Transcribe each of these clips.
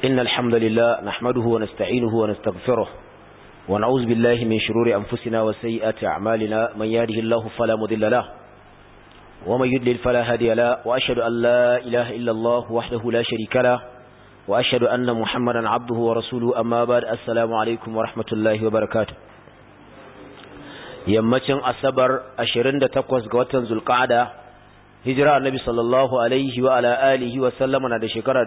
إن الحمد لله نحمده ونستعينه ونستغفره ونعوذ بالله من شرور أنفسنا وسيئات أعمالنا من يهده الله فلا مضل له ومن يضلل فلا هادي له وأشهد أن لا إله إلا الله وحده لا شريك له وأشهد أن محمدا عبده ورسوله أما بعد السلام عليكم ورحمة الله وبركاته yammacin asabar 28 ga watan zulqa'ada hijira annabi sallallahu alaihi wa ala alihi wa sallama na da shekara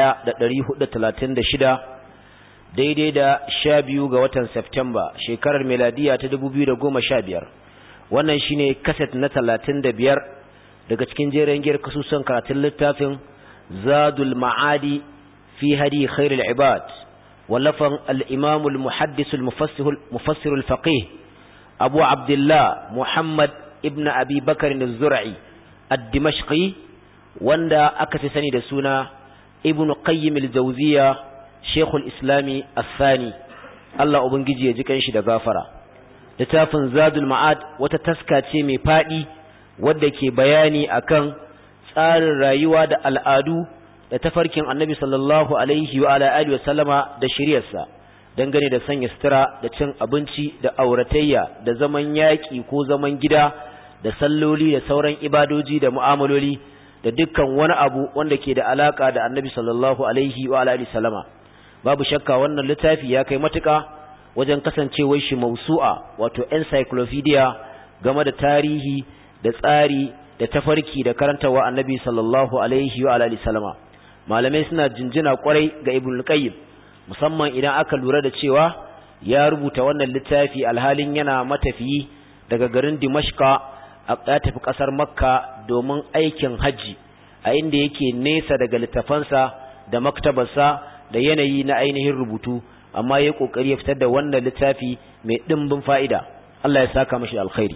1436 daidai da 12 ga watan September shekarar miladiya ta 2015 wannan shine kaset na 35 daga cikin jerin giyar kasusan karatun littafin Zadul Ma'adi fi hadi khairul ibad wallafan al-imam al-muhaddis al-mufassir al-faqih Abu Abdullah Muhammad ibn Abi Bakar al-Zur'i ad-Dimashqi wanda aka fi sani da suna Ibn Qayyim al-Jawziyya Sheikh al-Islami al-Thani Allah ubangiji ya ji kanshi da gafara littafin Zadul Ma'ad wata taska ce mai fadi wadda ke bayani akan tsarin rayuwa da al'adu da tafarkin Annabi sallallahu alaihi wa ala alihi wa sallama da shari'arsa dangane da sanya sutura da cin abinci da auratayya da zaman yaƙi ko zaman gida da salloli da sauran ibadoji da mu'amaloli da dukkan wani abu wanda ke da alaka da Annabi sallallahu alaihi wa alihi sallama babu shakka wannan littafi ya kai matuƙa wajen kasancewar shi mausu'a wato encyclopedia game da tarihi da tsari da tafarki da karantawa Annabi sallallahu alaihi wa alihi sallama malamai suna jinjina kwarai ga Ibn Qayyim musamman idan aka lura da cewa ya rubuta wannan littafi alhalin yana matafiyi daga garin Dimashqa ya tafi kasar Makka domin aikin haji a inda yake nesa daga littafansa da maktabarsa da yanayi na ainihin rubutu amma yayi kokari ya fitar da wannan littafi mai dimbin fa'ida Allah ya saka mashi alkhairi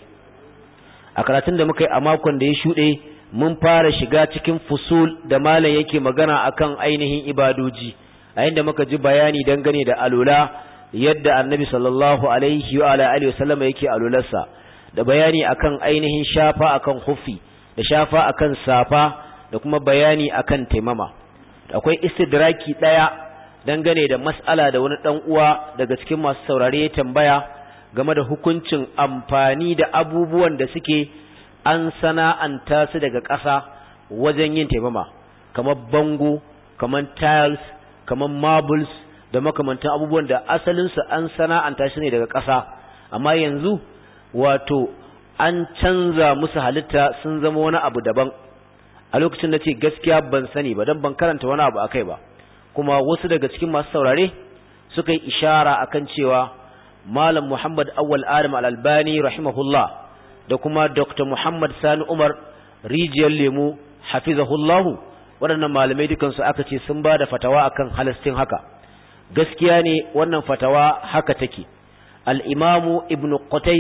a karatun da muka yi a makon da ya shuɗe mun fara shiga cikin fusul da malam yake magana akan ainihin ibadoji a inda muka ji bayani dangane da alula yadda Annabi sallallahu alaihi wa alihi wasallam yake alularsa da bayani akan ainihin shafa akan khuffi da shafa akan safa da kuma bayani akan taimama akwai istidraki daya dangane da mas'ala da wani dan uwa daga cikin masu saurare ya tambaya game da hukuncin amfani da abubuwan da suke an sana'anta su daga ƙasa wajen yin taimama kamar bango kamar tiles kamar marbles da makamantan abubuwan da asalinsu an sana'anta shi ne daga ƙasa amma yanzu wato an canza musu halitta sun zama wani abu daban a lokacin da ce gaskiya ban sani ba don ban karanta wani abu akai ba kuma wasu daga cikin masu saurare suka yi ishara akan cewa malam Muhammad Awwal Adam Al-Albani rahimahullah da kuma Dr. Muhammad Sani Umar rijiyar lemu hafizahullahu waɗannan malamai dukansu aka ce sun ba da fatawa akan halastin haka gaskiya ne wannan fatawa haka take al-imamu ibnu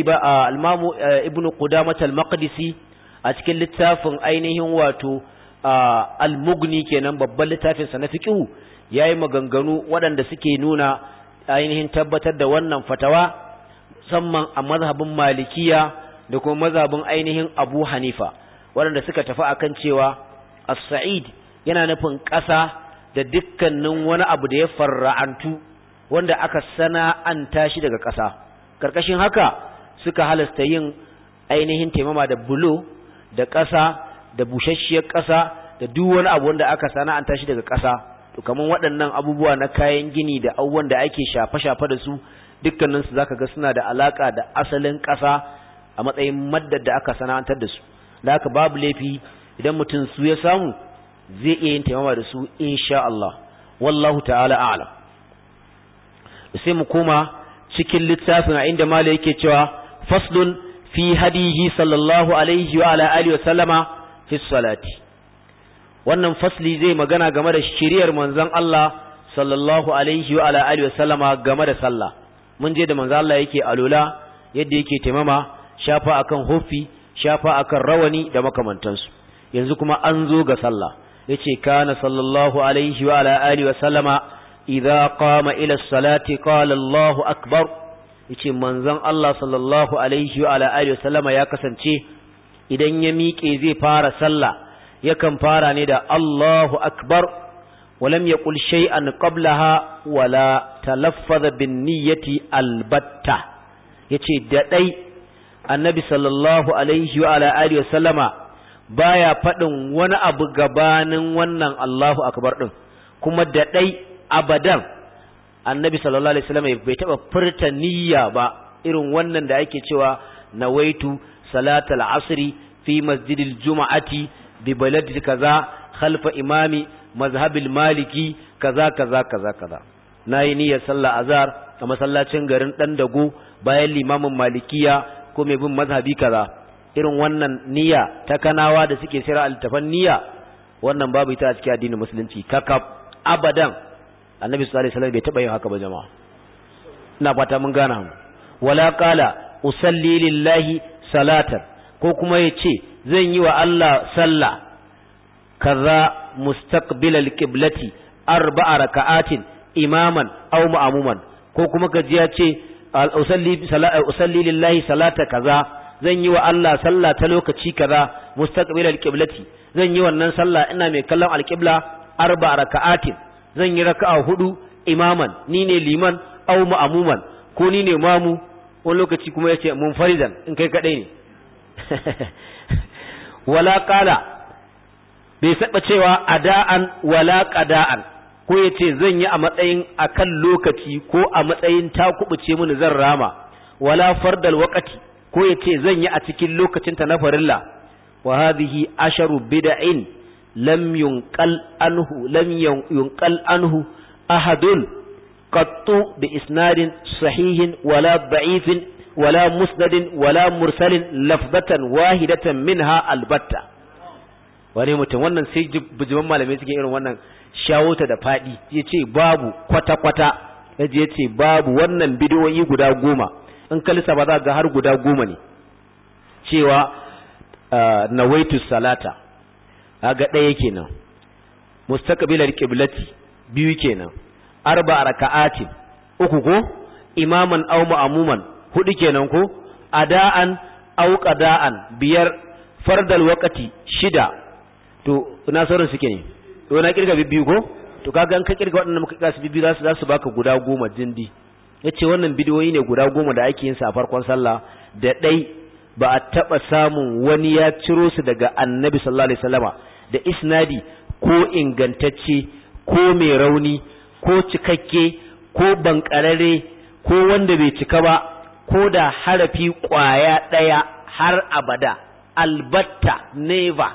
qudamah al-maqdisi a cikin littafin ainihin wato al-mughni kenan babban littafin sa na fiqh yayi maganganu waɗanda suke nuna ainihin tabbatar da wannan fatawa musamman a mazhabin malikiya da kuma mazhabin ainihin Abu Hanifa waɗanda suka tafi akan cewa as-sa'id yana nufin ƙasa da dukkanin wani abu da ya farra'antu wanda aka sana'anta shi daga ƙasa karkashin haka suka halasta yin ainihin taimama da bulo da ƙasa da bushashshiyar ƙasa da duk wani abu wanda aka sana'anta shi daga ƙasa to kaman waɗannan abubuwa na kayan gini da abubuwan da ake shafa-shafa da su dukkanin su zaka ga suna da alaka da asalin ƙasa a matsayin maddar da aka sana'antar da su da haka babu laifi idan mutum su ya samu zai iya yin taimama da su insha Allah wallahu ta'ala a'lam sai mu koma cikin littafin a inda malai yake cewa faslun fi hadihi sallallahu alaihi wa ala alihi wa sallama fi salati wannan fasli zai magana game da shiriyar manzon Allah sallallahu alaihi wa ala alihi wa sallama game da sallah mun je da manzon Allah yake alula yadda yake taimama shafa akan hufi shafa akan rawani da makamantansu yanzu kuma an zo ga sallah yace kana sallallahu alaihi wa ala alihi wa sallama idza qama ila salati qala Allahu akbar yace manzon Allah sallallahu alaihi wa ala alihi wa sallama ya kasance idan ya miƙe zai fara sallah yakan fara ne da Allahu akbar ولم يقل شيئا قبلها ولا تلفظ بالنية البتة yace da dai annabi sallallahu alaihi wa ala alihi wasallama baya fadin wani abu gabanin wannan Allahu akbar din kuma da dai abadan annabi sallallahu alaihi wasallama bai taba furta niyya ba irin wannan da ake cewa nawaitu salatal asri fi masjidil jumu'ati bi baladi kaza khalfa imami mazhabil maliki kaza nayi niyyar sallah azhar a masallacin garin dan dago bayan limamin malikiya ko mai bin mazhabi kaza irin wannan niyya ta kanawa da suke sira altafan niyya wannan babu ita a cikin addinin musulunci kakab abadan annabi sallallahu alaihi wasallam bai taba yin haka ba jama'a ina fata mun gana mu wala qala usalli lillahi salatan ko kuma yace zan yi wa Allah sallah kaza mustaqbil alqiblati 4 raka'atin imaman aw ma'muman ko kuma kaji ya ce usalli lillahi salata kaza zan yi wa Allah sallah ta lokaci kaza mustaqbil alqiblati zan yi wannan sallah ina mai kallon alqibla 4 raka'atin zan yi raka'a 4 imaman ni ne liman aw ma'muman ko ni ne mamu wani lokaci kuma yace munfaridan in kai kadai ne wala qala bai saba cewa ada'an wala qada'an ko yace zan yi a matsayin akan lokaci ko a matsayin ta kubuce mini zan rama wala fardal waqti ko yace zan yi a cikin lokacin ta na farilla wa hadhihi asharu bid'in lam yunqal anhu ahadun qattu bi isnadin sahihin wala da'ifin wala musnadin wala mursalin lafzatan wahidatan minha albatta wani mutum wannan sai bujiman malamai suke irin wannan shawota da fadi yace babu kwata yace babu wannan bidiyoyi guda 10 in kalisa ba za ga har guda 10 ne cewa nawaitu salata kaga ɗaya kenan mustaqbilal qiblati 2 kenan 4 raka'atin 3 ko imaman aw ma'muman 4 kenan ko ada'an aw qada'an 5 fardal waqti 6 to ina sauran suke ne to na kirga bibbiyu ko to kaga an ka kirga waɗannan muka kasa bibbiyu za su baka guda 10 dindi yace wannan bidiyoyi ne guda 10 da ake yin sa a farkon sallah da dai ba a taba samun wani ya ciro su daga annabi sallallahu alaihi wasallama da isnadi ko ingantacce ko mai rauni ko cikakke ko bankarare ko wanda bai cika ba ko da harafi kwaya daya har abada albatta never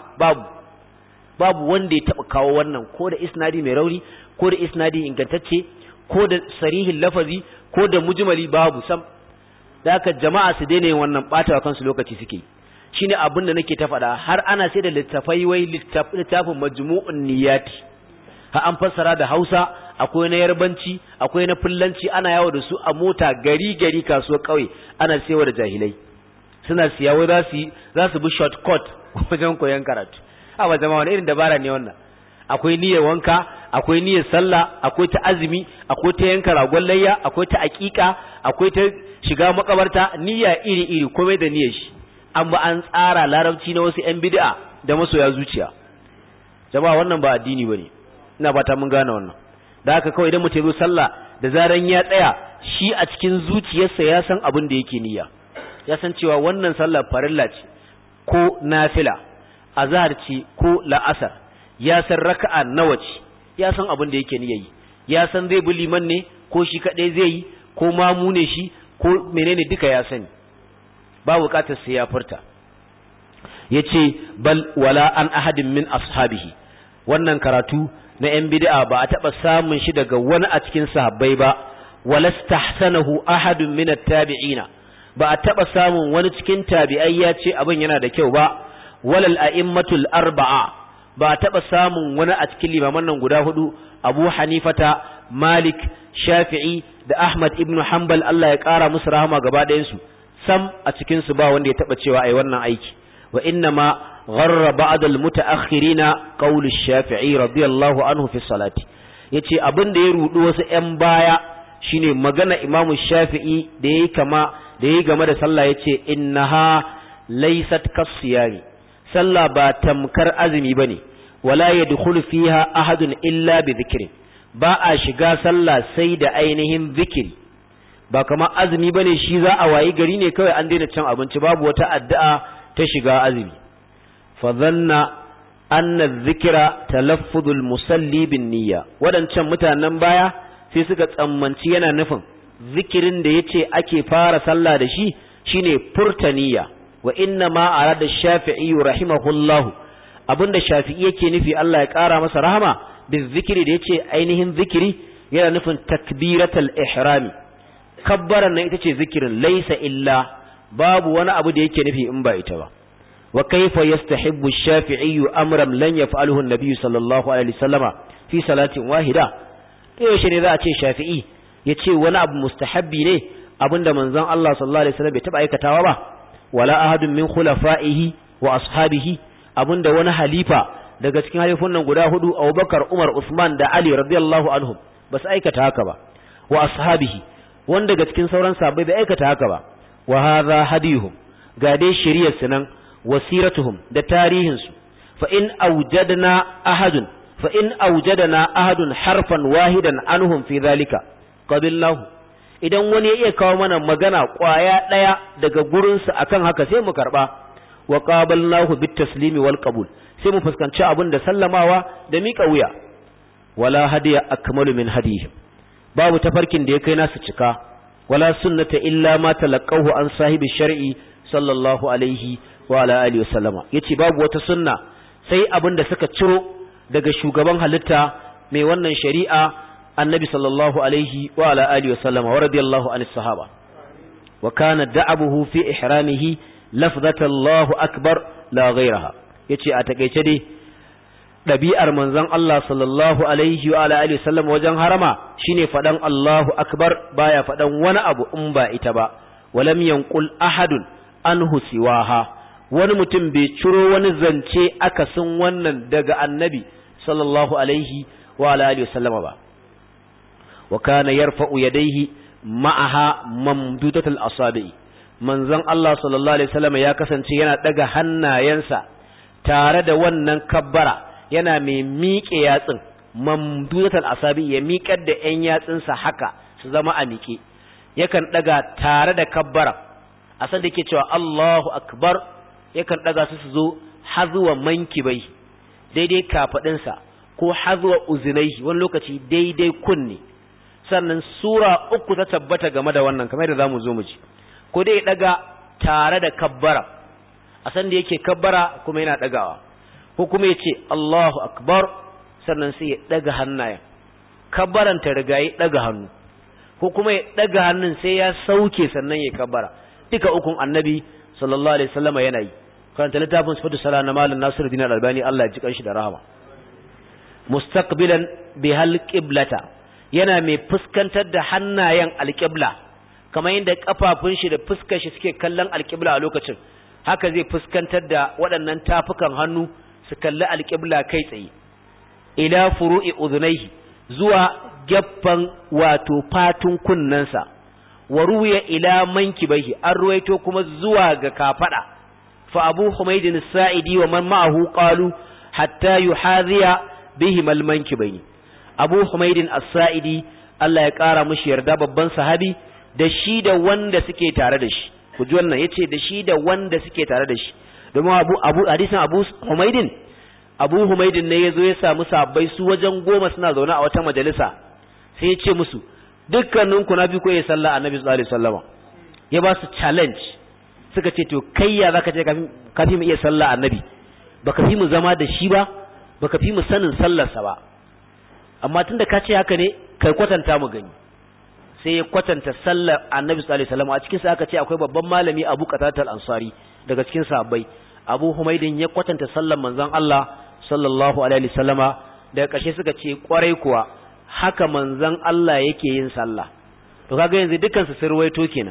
babu wanda ya taba kawo wannan ko da isnadi mai rauni ko da isnadi ingantacce ko da sarihin lafazi ko da mujmali babu sam da haka jama'a su daina yin wannan batawa kansu lokaci suke shine abin da nake ta faɗa har ana sai da littafai wai littafin majmu'un niyyati ha an fassara da Hausa akwai na Yarbanci akwai na Fullanci ana yawo da su a mota gari kasuwar kauye ana sayawa da jahilai suna siya wai za su bi shortcut wajen koyon karatu a ba jama'a wani irin dabara ne wannan akwai niyyar wanka akwai niyyar sallah akwai ta azumi akwai ta yanka ragon layya akwai ta aqiqa akwai ta shiga makabarta niyya iri komai da niyyar shi amma an tsara larabci na wasu ƴan bid'a da masoya zuciya jama'a wannan ba addini bane ina fata mun gane wannan da haka kawai idan mutum ya zo sallah da zaran ya tsaya shi a cikin zuciyarsa ya san abin da yake niyya ya san cewa wannan sallar farilla ce ko nafila azhar ce ko la'asar ya san raka'a nawa ce ya san abin da yake niyya yi ya san zai bi liman ne ko shi kadai zai yi ko mamu ne shi ko menene duka ya sani ba bukatar sai ya furta yace bal wala an ahadin min ashabihi wannan karatu na yan bid'a ba a taba samun shi daga wani a cikin sahabbai ba walastahsanahu ahadun min at-tabi'ina ba a taba samun wani cikin tabi'ai ya ce abin yana da kyau ba walal a'immatul arba'a ba a taba samun wani a cikin limaman nan guda 4 Abu Hanifata Malik Shafi'i da Ahmad ibn Hanbal Allah ya kara musu rahama gaba ɗayan su sam a cikin su ba wanda ya taba cewa ai wannan aiki wa inna ma gharra ba'd al-muta'akhirina qawl ash-Shafi'i radiyallahu anhu fi salati yace abin da ya rudu wasu ƴan baya shine magana Imam Shafi'i da yayi game da sallah yace innaha laysat kasiyari sallah ba tamkar azumi bane wala yadkhulu fiha ahadun illa bi dhikrin, ba a shiga sallah sai da ainihin zikiri. Ba kamar azumi bane, shi za a wayi gari ne kawai an daina cin abinci, babu wata addu'a ta shiga azumi. Fa dhanna anna dhikra talaffuzul musalli bin niyya, wadancan mutanen baya sai suka tsammanci yana nufin zikirin da yace ake fara sallah da shi shine furta niyya. Wa inna ma arada Shafi'i rahimahullahu, abinda Shafi'i yake nufi Allah ya kara masa rahama, bi zikiri da yace ainihin zikiri yana nufin takbiratul ihrami, kabbaran nan ita ce zikirin, laysa illa, babu wani abu da yake nufi in ba ita ba. Wa kaifa yastahibbu Shafi'i amran lan yaf'aluhu an-nabiy sallallahu alaihi wasallama fi salatin wahida. Yaushe ne za a ce Shafi'i yace wani abu mustahabbi ne abinda manzon Allah sallallahu alaihi wasallam bai taba aikatawa ba, wala ahadun min khulafa'ihi wa ashabihi, abinda wani halifa daga cikin halifun nan guda hudu, Abubakar, Umar, Usman da Ali radiyallahu anhum ba su aikata haka ba, wa ashabihi, wanda daga cikin sauran sahabbai bai aikata haka ba. Wa hadha hadihum, ga dai shari'ar su nan, wasiratuhum da tarihin su. Fa in awjadana ahadun harfan wahidan anhum fi dhalika qabillahu, idan wani ya iya kawo mana magana kwaya daya daga gurin su akan haka sai mu karba. Wa qabalnahu bit taslimi wal qabul, sai mu fuskanci abin da sallamawa da miƙa wuya. Wala hadiya akmalu min hadihim, babu tafarkin da ya kai nasu cika. Wala sunnata illa ma talaqahu an sahibi shar'i sallallahu alaihi wa ala alihi wasallama, yace babu wata sunna sai abin da suka ciro daga shugaban halitta mai wannan shari'a, annabi sallallahu alaihi wa ala alihi wasallama, wa radiyallahu anis sahaba. Wa kana da'abuhu fi ihramihi lafzata Allahu akbar la ghayraha, yace a takeice dai dabi'ar manzon Allah sallallahu alaihi wa alihi wasallam wajen harama shine fadan Allahu akbar, baya fadan wani abu in ba ita ba. Walam yanqul ahadun anhu siwaha, wani mutum bai ciro wani zance akasin wannan daga annabi sallallahu alaihi wa alihi wasallam ba. Wa kana yarfa'u yadayhi ma'aha mamdudatul asabi, manzon Allah sallallahu alaihi wasallam ya kasance yana daga hannayensa tare da wannan kabbara, yana mai miƙe yatsin, mamdudatul asabi, ya miƙar da ƴan yatsinsa haka su zama a miƙe, yakan daga tare da kabbara. A san da yake cewa Allahu akbar, yakan daga su zo hazuwa mankibai, daidai kafadinsa, ko hazuwa uzunai, wani lokaci daidai kunni. Sannan sura uku ta tabbata game da wannan, kamar da zamu zo mu ji. Ko dai daga tare da kabbara, a san da yake kabbara kuma yana dagawa, ko kuma yace Allahu akbar sannan sai ya daga hannayen, kabbaran ta riga ya daga hannu, ko kuma ya daga hannun sai ya sauke sannan ya kabbara. Duka ukun annabi sallallahu alaihi wasallam yana yi. Karanta littafin sifatu sala na Malam Nasiruddin Al-Albani, Allah ya ji kanshi da rahama. Mustaqbilan bihal qiblata, yana mai fuskantar da hannayen alqibla, kamar yadda kafafun shi da fuskar shi suke kallon alqibla a lokacin, haka zai fuskantar da waɗannan tafukan hannu su kalli alqibla kai tsaye. Ila furu'i udhunayhi, zuwa gaffan wato fatun kunnansa. Wa ruwiya ila mankibaihi, an ruwaito kuma zuwa ga kafada. Fa Abu Humaydin as-Sa'idi wa man ma'ahu qalu hatta yuhadhiya bihi mal mankibaini. Abu Humaydin as-Sa'idi, Allah ya kara mishi yarda, babban sahabi, da shi da wanda suke tare da shi. Ku ji wannan, yace da shi da wanda suke tare da shi. Domin hadisin Abu Humaydin, Abu Humaydin ne yazo ya samu sahabbai su wajen 10 suna zaune a wata majalisa. Sai ya ce musu, dukkaninku na bi ko ya sallah annabi sallallahu alaihi wasallam. Ya ba su challenge, suka ce to kai ya zaka je kafi mu iya sallah annabi, baka fi mu zama da shi ba, baka fi mu sanin sallarsa ba, amma tunda ka ce haka ne kai kwatanta mu gani. Sai ya kwatanta sallar annabi sallallahu alaihi wasallam. A cikin sa aka ce akwai babban malami Abu Qatada al-Ansari daga cikin sahabbai. Abu Humaydin ya kwatanta sallar manzon Allah sallallahu alaihi wasallama, daga ƙarshe suka ce kwarai kuwa haka manzon Allah yake yin sallah. To kaga yanzu dukkan su sun ruwaito kenan.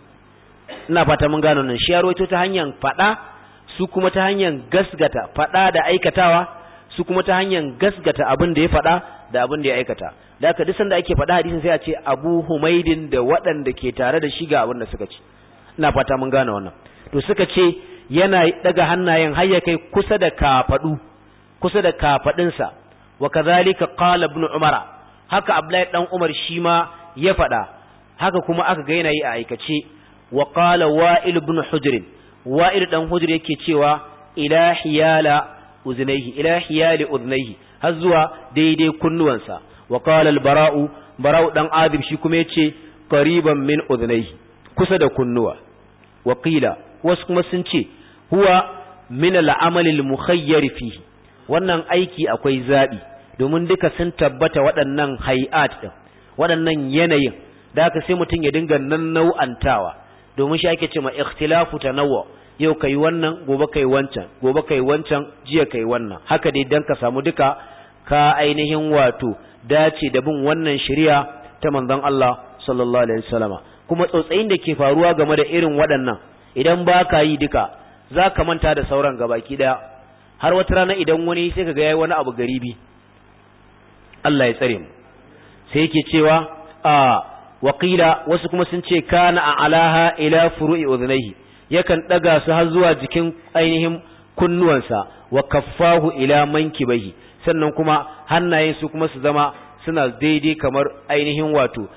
Ina fata mun gano nan, shi ya ruwaito ta hanyar fada, su kuma ta hanyar gasgata fada da aikatawa, su kuma ta hanyar gasgata abin da ya fada da abin da ya aikata. Da haka duk sanda ake fada hadisin sai a ce Abu Humaydin da waɗanda ke tare da shi ga abin da suka ce. Ina fata mun gano wannan. To suka ce yana daga hannayen har ya kai kusa da kafadu, kusa da kafadinsa wa kadhalika qala ibn umara haka abdullahi dan umar shi ma ya fada haka kuma aka ga yana yi a aikace wa qala wa'il ibn hujr wa'il dan hujr yake cewa ila hiyala udhnayhi har zuwa daidai kunnuwansa wa qala al-bara'u dan azib shi kuma yace qariban min udhnayhi kusa da kunnuwa wa qila wasu kuma sun ce huwa min al-amal al-mukhayyar fihi wannan aiki akwai zabi domin duka sun tabbata waɗannan hay'at din waɗannan yanayin da haka sai mutum ya dinga nan nau'antawa domin shi ake cewa ikhtilafu tanawwu yau kai wannan gobe kai wancan gobe kai wancan jiya kai wannan haka dai dan ka samu duka ka ainihin wato dace da bin wannan shari'a ta manzon Allah sallallahu alaihi wasallama kuma tsautsayin da ke faruwa game da irin waɗannan idan ba ka yi duka za ka manta da sauran gabaki daya har wata rana idan wani sai ka ga yayi wani abu garibi Allah ya tsare mu sai yake cewa waqila wasu kuma sun ce kana alaha ila furu'i udhnayhi yakan daga su har zuwa jikin ainihin kunnuwansa wa kaffahu ila mankibihi sannan kuma hannayen su kuma su zama suna daidai kamar ainihin wato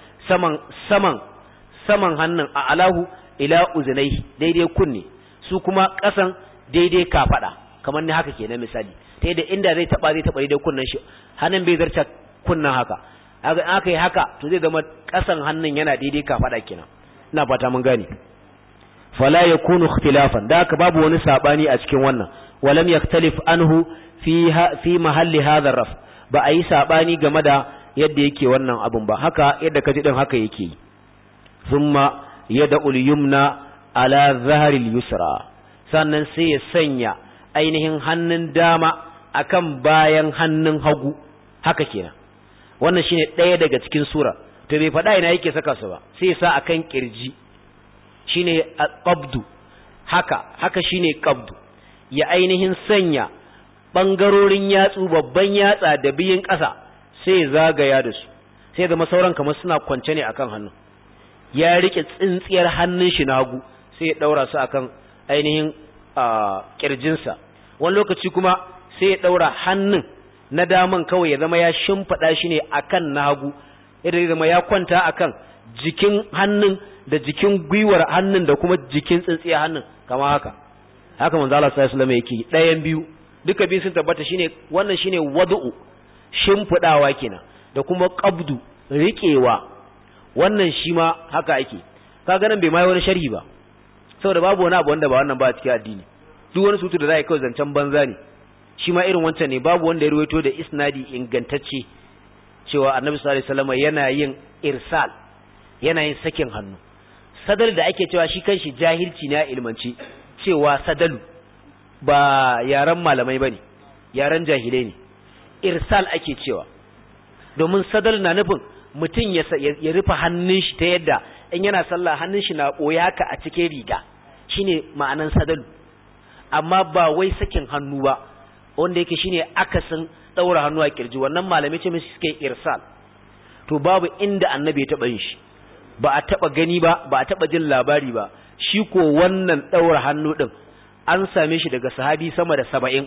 saman hannun a alahu ila udhnayhi daidai kunne su kuma kasan daidai kafada kamar ni haka kenan misali ta yadda inda zai taba daidai kunnen shi hannun bai zarta kunnen haka aka yi haka to zai zama kasan hannun yana daidai kafada kenan ina fata mun gane fala yakunu ikhtilafan da haka babu wani sabani a cikin wannan walam yaktalif anhu fi mahalli hadha raf ba a yi sabani game da yadda yake wannan abun ba haka yadda kaji din haka yake yi thumma yad'ul yumna ala zahril yusra sannan sai ya sanya ainihin hannun dama akan bayan hannun hagu haka kenan wannan shine ɗaya daga cikin sura to bai faɗa ina yake saka su ba sai ya sa akan kirji shine qabdu haka shine qabdu ya ainihin sanya bangarorin yatsu babban yatsa da biyin ƙasa sai ya zagaya da su sai da masauran kamar suna kwance ne akan hannu ya rike tsintsiyar hannun shi na hagu sai ya daura su akan ainihin kirjinsa wani lokaci kuma sai ya daura hannun na daman kawai ya zama ya shimfada shi ne akan na hagu idan ya zama ya kwanta akan jikin hannun da jikin gwiwar hannun da kuma jikin tsintsiyar hannun kama haka manzo Allah sallallahu alaihi wasallam yake ɗayan biyu duka biyu sun tabbata shine wannan shine wad'u shimfidawa kenan da kuma qabdu riƙewa wannan shi ma haka ake kaga nan bai mai wani sharhi ba saboda babu wani abu wanda ba wannan ba a cikin addini duk wani sutu da zai kai zancen banza ne shi ma irin wancan ne babu wanda ya ruwaito da isnadi ingantacce cewa annabi sallallahu alaihi wasallam yana yin irsal yana yin sakin hannu sadal da ake cewa shi kanshi jahilci ne a ilmanci cewa sadalu ba yaran malamai bane yaran jahilai ne irsal ake cewa domin sadal na nufin mutum ya rufe hannun shi ta yadda in yana sallah hannun shi na boye haka a cikin riga shine ma'anan sadalu amma ba wai sakin hannu ba wanda yake shine akasin daura hannu a kirji wannan malami ce mishi suke irsal to babu inda annabi ya taba yin shi ba a taba gani ba ba a taba jin labari ba shi ko wannan daura hannu din an same shi daga sahabi sama da 70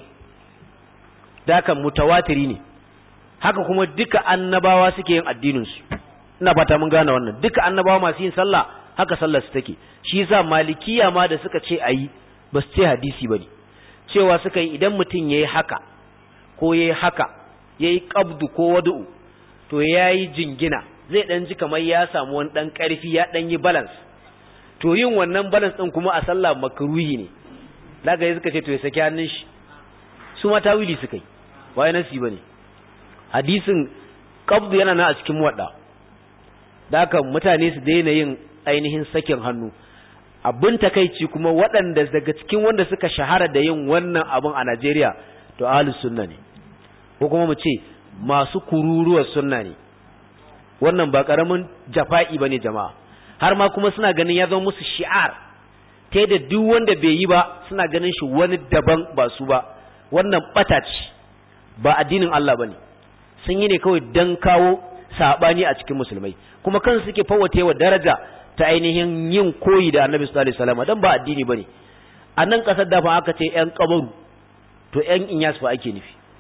dakan mutawatiri ne haka kuma duka annabawa suke yin addinin su ina fata mun gane wannan duka annabawa masu yin sallah haka sallar su take shi yasa malikiya ma da suka ce ayi ba su ce hadisi bane cewa suka yi idan mutum yayi haka ko yayi haka yayi qabdu ko wad'u to yayi jingina zai dan ji kamar ya samu wani dan karfi ya dan yi balance to yin wannan balance din kuma a sallah makruhi ne daga suka ce to ya saki hannun shi su ma tawili suka yi wai nasi bane hadisin qabdu yana na a cikin muwadda haka mutane su daina yin ainihin sakin hannu abin takeici kuma waɗanda daga cikin wanda suka shahara da yin wannan abin a Najeriya to ahlus sunna ne ko kuma mu ce masu kururuwar sunna ne wannan ba karamin jafa'i bane jama'a har ma kuma suna ganin ya zama musu shi'ar ta yadda duk wanda bai yi ba suna ganin shi wani daban ba su ba wannan bata ce ba addinin Allah bane sun yi ne kawai dan kawo sabani a cikin musulmai kuma kansu suke fawwatewa daraja ta ainihin yin koyi da Annabi sallallahu alaihi wasallam dan ba addini bane a nan kasar da fa aka ce ƴan kabaru to ƴan inyas fa ake nufi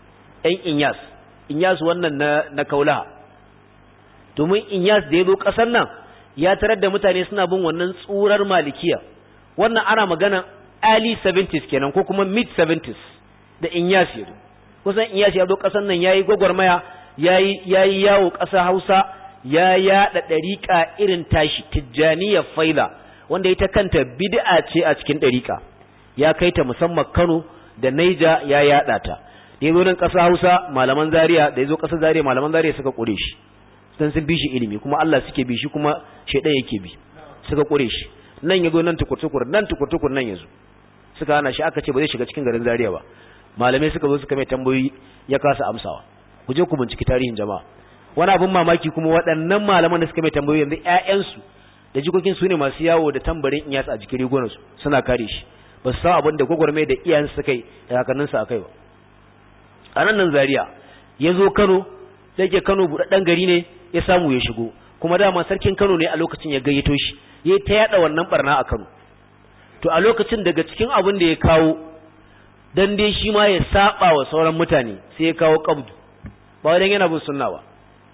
ɗan Inyas wannan na Kaulaha. Domin Inyas da ya zo ƙasar nan ya tarar da mutane suna bin wannan tsurar malikiya. Wannan ana magana early 70s kenan ko kuma mid 70s da Inyas ya zo. Kusan Inyas ya zo ƙasar nan yayi gwagwarmaya, yayi yawo ƙasa Hausa, ya yaɗa ɗariƙa irin tashi Tijjaniyar Faila, wanda ita kanta bid'a ce a cikin ɗariƙa. Ya kai ta musamman Kano da Naija ya yaɗa ta. Da ya zo nan ƙasa Hausa malaman Zaria, da ya zo ƙasar Zaria malaman Zaria suka ƙure shi. Dan sun bi shi ilimi kuma Allah suke bi shi kuma shaidan yake bi. Suka ƙure shi. Nan ya zo nan tukur nan tukur nan ya zo. Suka hana shi, aka ce ba zai shiga cikin garin Zaria ba. Malamai suka zo suka mai tambayoyi ya kasa amsawa. Ku je ku binciki tarihin jama'a. Wani abin mamaki kuma waɗannan malaman da suka mai tambayoyi yanzu ƴaƴansu da jikokin su ne masu yawo da tambarin Inyas a jikin rigunansu suna kare shi. Ba su san abin da gwagwarmai da iyayensu suka yi da kakanninsu a kai ba. A nan Zaria ya zo Kano, da yake Kano buɗaɗɗen gari ne, ya samu ya shigo. Kuma dama sarkin Kano ne a lokacin ya gayyato shi, ya ta yaɗa wannan barna a Kano. To a lokacin daga cikin abin da ya kawo, dan dai shi ma ya saba wa sauran mutane, sai ya kawo qabdu. Ba wai dan yana bin sunna ba.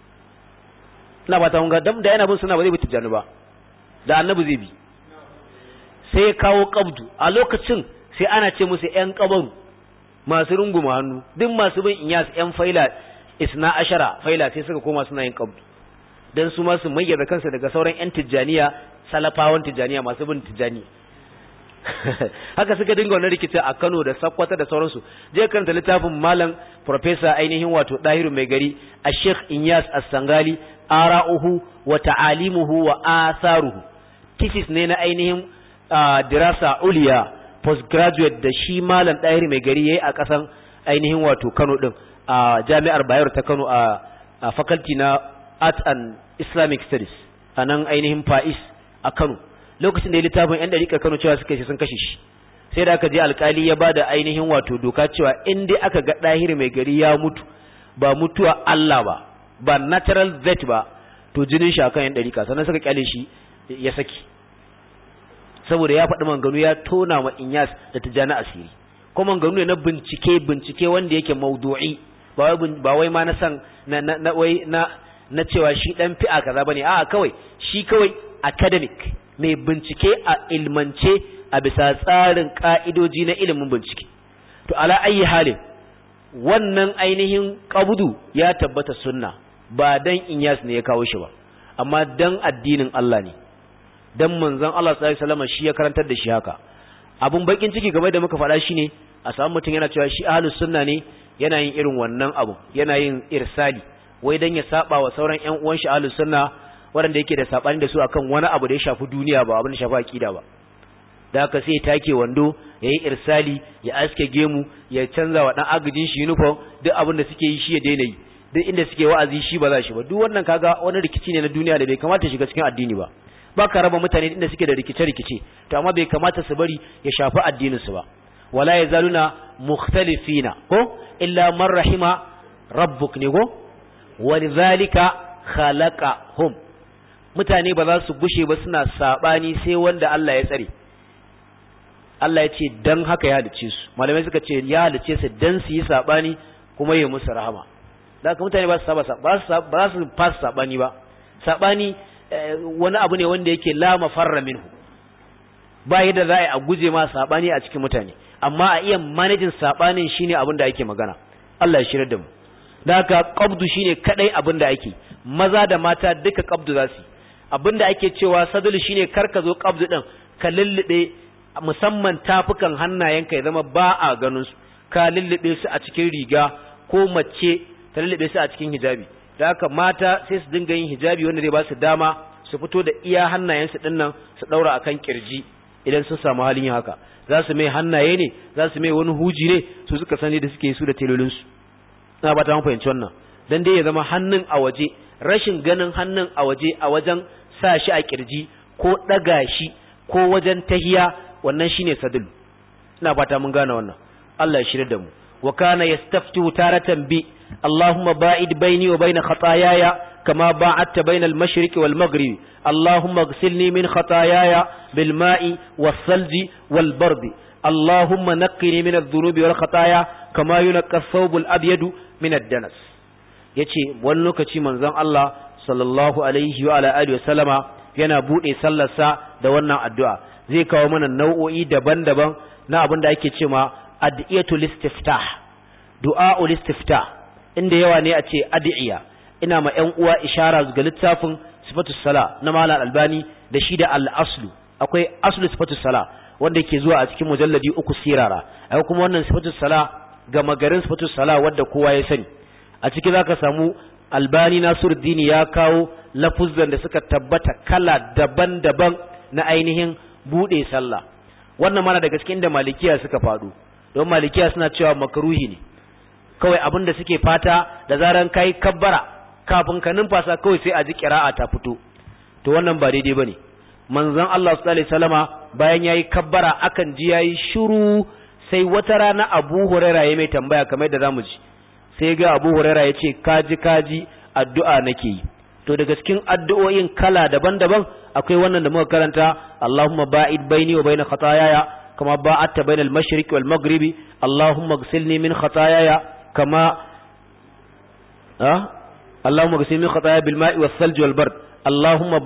Ina ba ta hunga da yana bin sunna ba zai bi Tijjani ba. Da Annabi zai bi. Sai ya kawo qabdu. A lokacin sai ana ce musu ƴan qabaru, masu runguma hannu, duk masu bin Inyas ƴan Faila Isna Ashara Faila sai suka koma suna yin qabdu. Dan su ma su mayyaza kansu daga sauran ƴan Tijjaniya, salafawan Tijjaniya masu bin Tijjani. Haka suka dinga wannan rikici a Kano da Sokoto da sauransu. Je karanta littafin Malam Professor ainihin wato Dahiru Mai Gari, Sheikh Inyas As-Sangali, Ara'uhu wa Ta'alimuhu wa Atharuhu. Thesis ne na ainihin dirasa uliya postgraduate da shi Malam Dahiru Mai Gari yayi a kasan ainihin wato Kano din, a Jami'ar Bayero ta Kano a faculty na Art and Islamic Studies a nan ainihin Fais a Kano. Lokacin da ya littafin ‘yan ɗariƙar Kano cewa suka yi sun kashe shi, sai da aka je alƙali ya ba da ainihin wato doka cewa in dai aka ga Ɗahir Mai Gari ya mutu ba mutuwa Allah ba natural death ba, to jinin shi akan ‘yan ɗariƙa, sannan suka kyale shi ya saki, saboda ya faɗi manganu ya tona ma Inyas da Tijjani asiri, ko manganu ne na bincike wanda yake maudu'i, ba wai ma na san na cewa shi ɗan fi'a kaza bane, a'a kawai shi kawai academic mai bincike a ilmance a bisa tsarin ka'idoji na ilimin bincike. To ala ayi halin wannan ainihin qabdu ya tabbata sunna, ba dan Inyas ne ya kawo shi ba, amma dan addinin Allah ne, dan manzon Allah sallallahu alaihi wasallam shi ya karantar da shi haka. Abun bakin ciki game da muka faɗa shine a samu mutum yana cewa shi ahlus sunna ne, yana yin irin wannan abu, yana yin irsali wai dan ya saba wa sauran ƴan uwan shi ahlus sunna waɗanda yake da saɓani da su akan wani abu da ya shafi duniya ba abin da shafi aƙida ba. Da haka sai ya take wando, ya yi irsali, ya aske gemu, ya canza wa ɗan agajin shi uniform, duk abin da suke yi shi ya daina yi, duk inda suke wa'azi shi ba za shi ba. Duk wannan kaga wani rikici ne na duniya da bai kamata shiga cikin addini ba. Ba ka raba mutane inda suke da rikice-rikice, to amma bai kamata su bari ya shafi addinin su ba. Wala yazaluna mukhtalifina ko illa man rahima rabbuk ne ko walidhalika khalaqahum. Mutane ba za su gushe ba suna sabani sai wanda Allah ya tsare. Allah ya ce dan haka ya halice su. Malamai suka ce ya halice su dan su yi sabani kuma ya musu rahama. Da haka mutane ba su fasa sabani ba. Sabani wani abu ne wanda yake la mafarra minhu. Ba yadda za a guje ma sabani a cikin mutane, amma a iya manajin sabanin shine abin da ake magana. Allah ya shirya da mu. Da haka qabdu shine kadai abin da ake. Maza da mata duka qabdu za su. Abinda ake cewa sadulu shine karka zo qabdu din ka lullube musamman tafukan hannayenka ya zama ba a ganin su, ka lullube su a cikin riga, ko mace ta lullube su a cikin hijabi. Da haka mata sai su dinga yin hijabi wanda zai ba su dama su fito da iya hannayensu dinnan su daura akan kirji idan sun samu halin yin haka. Za su mai hannaye ne, za su mai wani huji ne, su suka sani da suke su da telolin su. Ina ba ta mun fahimci wannan. Dan dai ya zama hannun a waje, rashin ganin hannun a waje a wajen sa shi a kirji ko daga shi ko wajen tahiya, wannan shine sadul. Ina fata mun gane wannan. Allah ya shirye da mu. Wa kana yastaftu taratan bi Allahumma ba'id baini wa baina khataayaya kama ba'adta baina al-mashriq wal maghrib. Allahumma ighsilni min khataayaya bil ma'i was salji wal bardi. Allahumma naqqini min adh-dhunubi wal khataaya kama yunqqa ath-thawbul abyadu min ad-danas. Yace wani lokaci manzon Allah sallallahu alaihi wa ala alihi wasallama yana bude sallarsa da wannan addu'a. Zai kawo mana nau'o'i daban-daban na abin da ake cewa adiyatul istiftah, du'aul istiftah, inda yawa ne a ce adiya. Ina ma ƴan uwa ishara ga littafin sifatus sala na Malam Albani da shi da al-aslu. Akwai aslu sifatus sala wanda yake zuwa a cikin mujalladi 3 sirara, akwai kuma wannan sifatus sala ga magarin sifatus sala wanda kowa ya sani. A ciki zaka samu Albani Nasiruddin ya kawo lafuzan da suka tabbata kala daban-daban na ainihin bude sallah. Wannan mana daga cikin da malikiya suka fado, don malikiya suna cewa makruhi ne, kawai abin da suke fata da zaran kai kabbara kafin ka numfasa kawai sai a ji qira'a ta fito. To wannan ba daidai bane. Manzon Allah sallallahu alaihi wasallama bayan yayi kabbara akan ji yayi shiru, sai wata rana Abu Hurairah ya mai tambaya kamar da zamu ji. Sai ga Abu Hurairah ya ce kaji addu'a nake yi. To daga cikin addu'o'in kala daban-daban akwai wannan da muka karanta, Allahumma ba'id baini wa baina khataayaya kama ba'adta baina al-mashriqi wal maghribi, Allahumma ighsilni min khataayaya kama Allahumma ighsilni min khataayaya bil ma'i was salji wal bard, Allahumma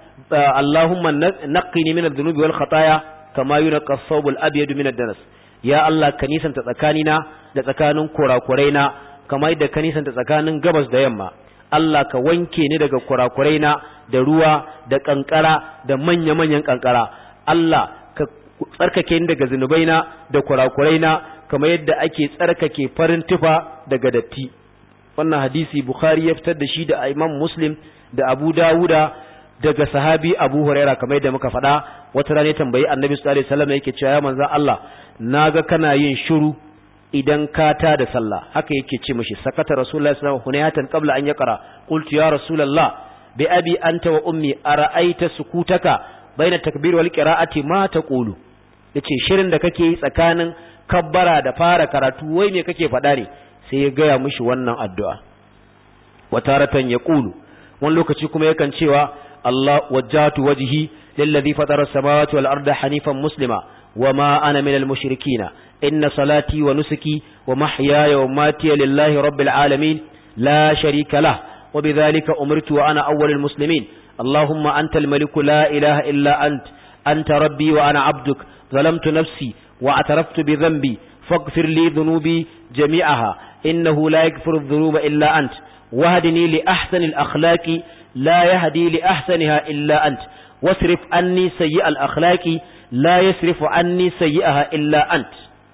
naqqini min adh-dhunubi wal khataaya kama yunqqa ath-thawb al-abyad min ad-danas. Ya Allah ka nisanta tsakanina da tsakanin kurakuraina kamar yadda ka nisanta tsakanin gabas da yamma. Allah ka wanke ni daga kurakuraina da ruwa da kankara da manya-manyan kankara. Allah ka tsarkake ni daga zunubaina da kurakuraina kamar yadda ake tsarkake farin tufa daga datti. Wannan hadisi Bukhari ya fitar da shi da Imam Muslim da Abu Dawuda daga sahabi Abu Huraira kamar yadda muka faɗa. Wata rana tambayi Annabi sallallahu alaihi wasallam yake cewa ya manzo Allah, naga kana yin shiru idan ka ta da sallah. Haka yake ce mishi, sakata Rasulullahi sallallahu alaihi wasallam hunayatan qabla an yaqra, qultu ya Rasulullah bi abi anta wa ummi ara'aita sukutaka baina takbir wal qira'ati ma taqulu. Yace shirin da kake yi tsakanin kabbara da fara karatu wai me kake faɗa ne? Sai ya gaya mishi wannan addu'a. Wataratan yaqulu, wani lokaci kuma yakan cewa Allah wajjahtu wajhi lillazi fatara as-samawati wal arda hanifan muslima wama ana minal mushrikina inna salati wa nusuki wa mahyaya wa mamati lillahi rabbil alamin la sharika lah wa bidhalika umirtu wa ana awwalul muslimin. Allahumma antal maliku la ilaha illa anta rabbi wa ana abduk zalamtu nafsi wa ataraftu bi dhanbi faghfir li dhunubi jami'aha innahu la yaghfiru dhunuba illa ant wahdini li ahsanil akhlaqi la yahdi li ahsaniha illa ant wasrif anni sayyi'al akhlaqi la yasrifu anni sayyi'aha illa ant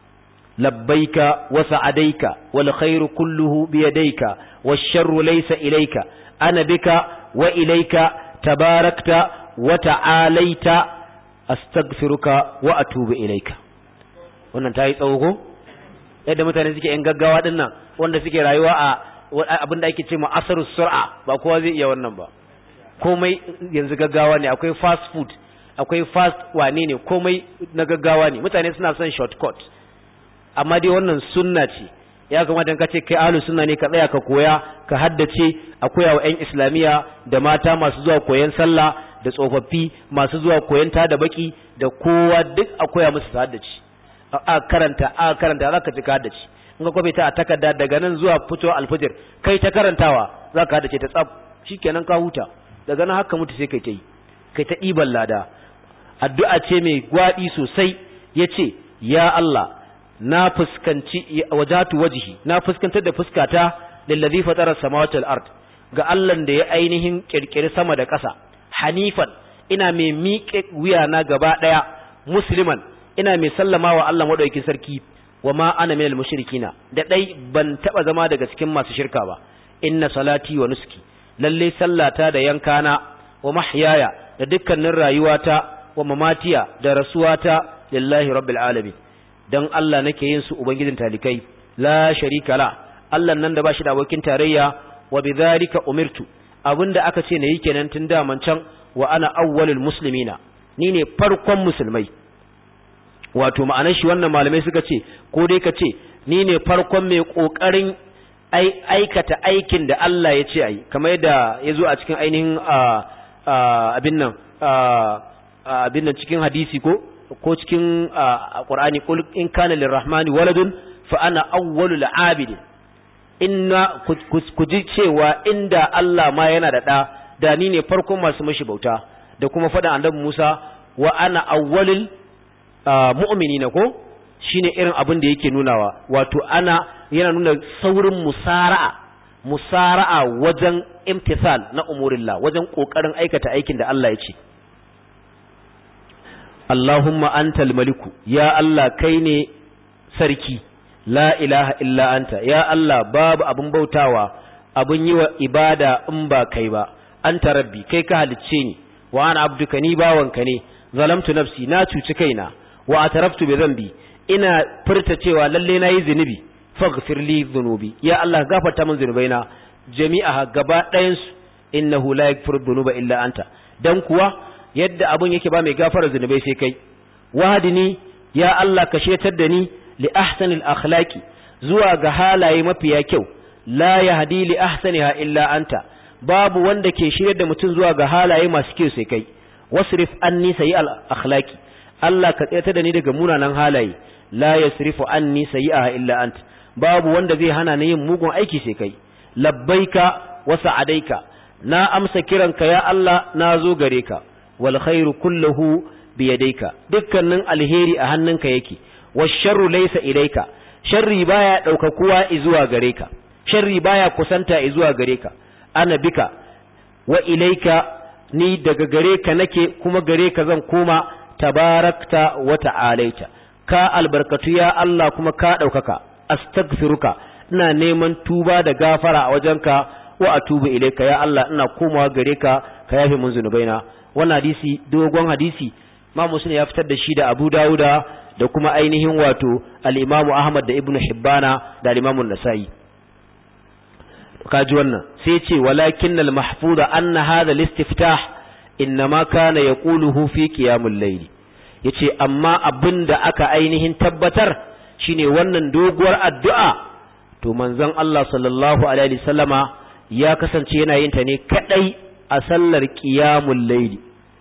labbaika wa sa'adaika wal khairu kulluhu bi yadayka wash-sharru laysa ilayka ana bika wa ilayka tabarakta wa ta'alaita astaghfiruka wa atubu ilayka. Wannan tayi tsawo ko? Yadda mutane suke yan gaggawa dinnan wanda suke rayuwa a abinda ake cewa asarus sur'a, ba kowa zai iya wannan ba. Komai yanzu gaggawa ne, akwai fast food, akwai fast wane ne, komai na gaggawa ne. Mutane suna son shortcut. Amma dai wannan sunna ce. Ya kamata in ka ce kai ahlus sunna ne ka tsaya ka koya, ka haddace, a koya wa ƴan islamiya da mata masu zuwa koyan sallah da tsofaffi masu zuwa koyan ta da baki da kowa duk a koya musu su haddace. A karanta zaka ji ka haddace. In ka kwabe ta a takarda daga nan zuwa fitowar alfajir kai ta karantawa zaka haddace ta tsaf, shikenan ka huta. Daga nan haka mutu sai kai ta ɗiban lada. Addu'a ce mai gwaɗi sosai. Yace ya Allah, na fuskanci wajatu wajhi, na fuskantar da fuskata lillazi fatara samawati wal ard, ga Allah da ya ainihin kirkiri sama da ƙasa, hanifan, ina mai miƙe wuya na gaba daya, musliman, ina mai sallama wa Allah madaukakin sarki, wa ma ana minal mushrikina, da dai ban taba zama daga cikin masu shirka ba. Inna salati wa nuski, lalle sallata da yankana, wa mahyaya, da dukkanin rayuwata, wa mamatiya da rasuwata lillahi rabbil alamin, dan Allah nake yin su ubangijin talikai, la sharika la, Allah nan da bashi da abokin tarayya. Wa bidhalika umirtu, abinda aka ce nayi kenan tun da can, wa ana awwalul muslimina, ni ne farkon musulmai. Wato ma'anar shi wannan malamai suka ce, ko dai ka ce ni ne farkon mai kokarin aikata aikin da Allah ya ce ai, kamar yadda ya zo a cikin ainihin abin nan cikin hadisi ko ko cikin Qur'ani qul in kana lirrahmani waladun fa ana awwalul abidin inna ku ji cewa inda Allah ma yana da ni ne farkon masu mashi bauta da kuma faɗin annabi Musa wa ana awwalul mu'minina ko shine irin abin da yake nunawa wato yana nuna saurin musara'a wajen imtithal na umurillah wajen kokarin aikata aikin da Allah ya ce Allahumma antal maliku ya Allah kai ne sarki la ilaha illa anta ya Allah babu abin bautawa abin yi wa ibada in ba kai ba anta rabbi kai ka halicce ni wa ana abduka ni bawanka ne zalamtu nafsi na cuci kaina wa ataraftu bi dhanbi ina furta cewa lalle nayi zinubi faghfir li dhunubi ya Allah gafarta min zunubaina jami'aha gaba ɗayan su innahu la yaghfiru dhunuba illa anta dan kuwa yadda abun yake ba mai gafara zunubai sai kai wahdini ya Allah ka shetar da ni li ahsanil akhlaqi zuwa ga halaye mafiya kyau la yahdi li ahsaniha illa anta babu wanda ke shirye da mutum zuwa ga halaye masu kyau sai kai wasrif anni sayi'al akhlaqi Allah ka tsayar da ni daga munanan halaye la yasrifu anni sayi'aha illa anta babu wanda zai hana ni yin mugun aiki sai kai labbaika wa sa'adaika na amsa kiranka ya Allah na zo gare ka wal khairu kulluhu bi yadayka dukkanin alheri a hannunka yake washarru laysa ilayka sharri baya daukakuwa zuwa gare ka sharri baya kusanta zuwa gare ka ana bika wa ilayka ni daga gare ka nake kuma gare ka zan koma tabarakta wa ta'alaita ka albarkatu ya Allah kuma ka daukaka astaghfiruka ina neman tuba da gafara a wajenka wa atubu ilayka ya Allah ina komawa gare ka ka yafe mun zunubaina wannan hadisi dogon hadisi ma Muslim ya fitar da shi da Abu Dawuda da kuma ainihin wato al-Imam Ahmad da Ibn Hibbana da al-Imam An-Nasa'i kaji wannan sai ce walakinnal mahfuza anna hadha al-istiftah inma kana yaquluhu fi qiyamul layl yace amma abinda aka ainihin tabbatar shine wannan doguwar addu'a to manzon Allah sallallahu alaihi wasallama ya kasance yana yin ta ne kadai a sallar qiyamul layl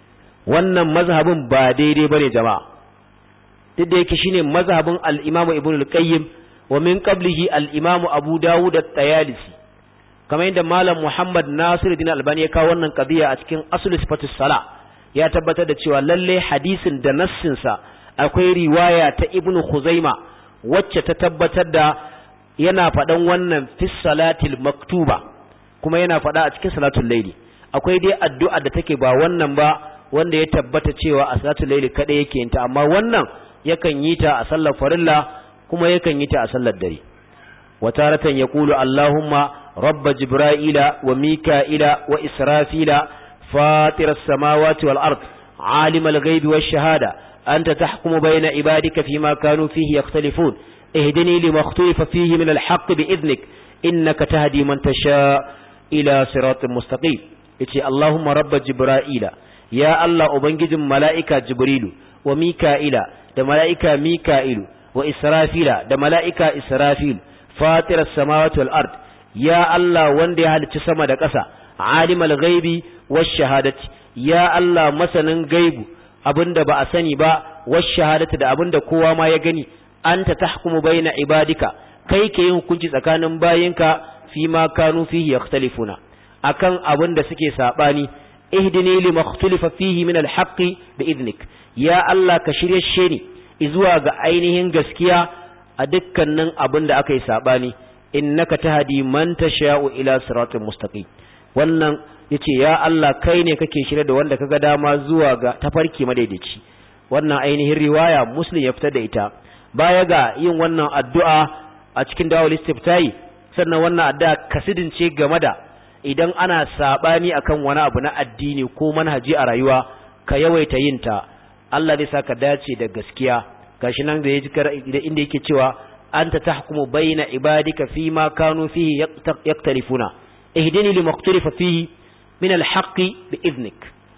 wannan mazhabin ba daidai bane jama'a duk da yake shine mazhabin al-Imam Ibn al-Qayyim wa min qablihi al-Imam Abu Dawud at-Tayalisi kamar yadda Malam Muhammad Nasiruddin Albani ya kawo wannan qadiya a cikin Asl Sifatus Sala ya tabbatar da cewa lalle hadisin da nassin sa akwai riwaya ta Ibn Khuzaima wacce ta tabbatar da yana faɗan wannan fi salatil maktuba kuma yana faɗa a cikin salatul layli akwai dai addu'a da take ba wannan ba wanda ya tabbata cewa a salatul layli kada yake yin ta amma wannan yakan yi ta a sallar farilla kuma yakan yi ta a sallar dare wataratan yaqulu Allahumma rabb jibrila wa mika'ila wa israfila fatiras samawati wal ard alimal ghaibi wash shahada anta tahkumu bayna ibadika fima kanu fihi yakhtalifun ihdini lima ikhtalafa fihi min al haqq bi idnik innaka tahdi man tasha ila siratin mustaqim yace Allahumma rabb jibrila ya Allah ubangijin mala'ika jibrilu wa mika'ila da mala'ika mika'ilu wa israfila da mala'ika israfil fatiras samawati wal ard ya Allah wanda ya halicci sama da ƙasa alimul ghaibi wash shahadati ya Allah masanin gaibu abinda ba a sani ba wash shahadati da abinda kowa ma ya gani anta tahkumu baina ibadika kai ke yin hukunci tsakanin bayinka fi ma kanu fihi yakhtalifuna akan abinda suke sabani ihdini lima ikhtalafa fihi min alhaqqi biidnik ya Allah ka shiryashe ni zuwa ga ainihin gaskiya a dukkanin abinda aka yi sabani innaka tahdi man tasha'u ila siratin mustaqim wannan yace ya Allah kai ne kake shirye da wanda kaga dama zuwa ga tafarki madaidaici wannan ainihin riwaya Muslim ya fitar da ita baya ga yin wannan addu'a a cikin dawal istiftai sannan wannan addu'a kasidin ce game da idan ana sabani akan wani abu na addini ko manhaji a rayuwa ka yawaita yin ta Allah zai saka dace da gaskiya gashi nan da inda yake cewa anta tahkumu baina ibadika fima kanu fihi yaktarifuna ihdini limaktarifa fihi min alhaqqi biiznik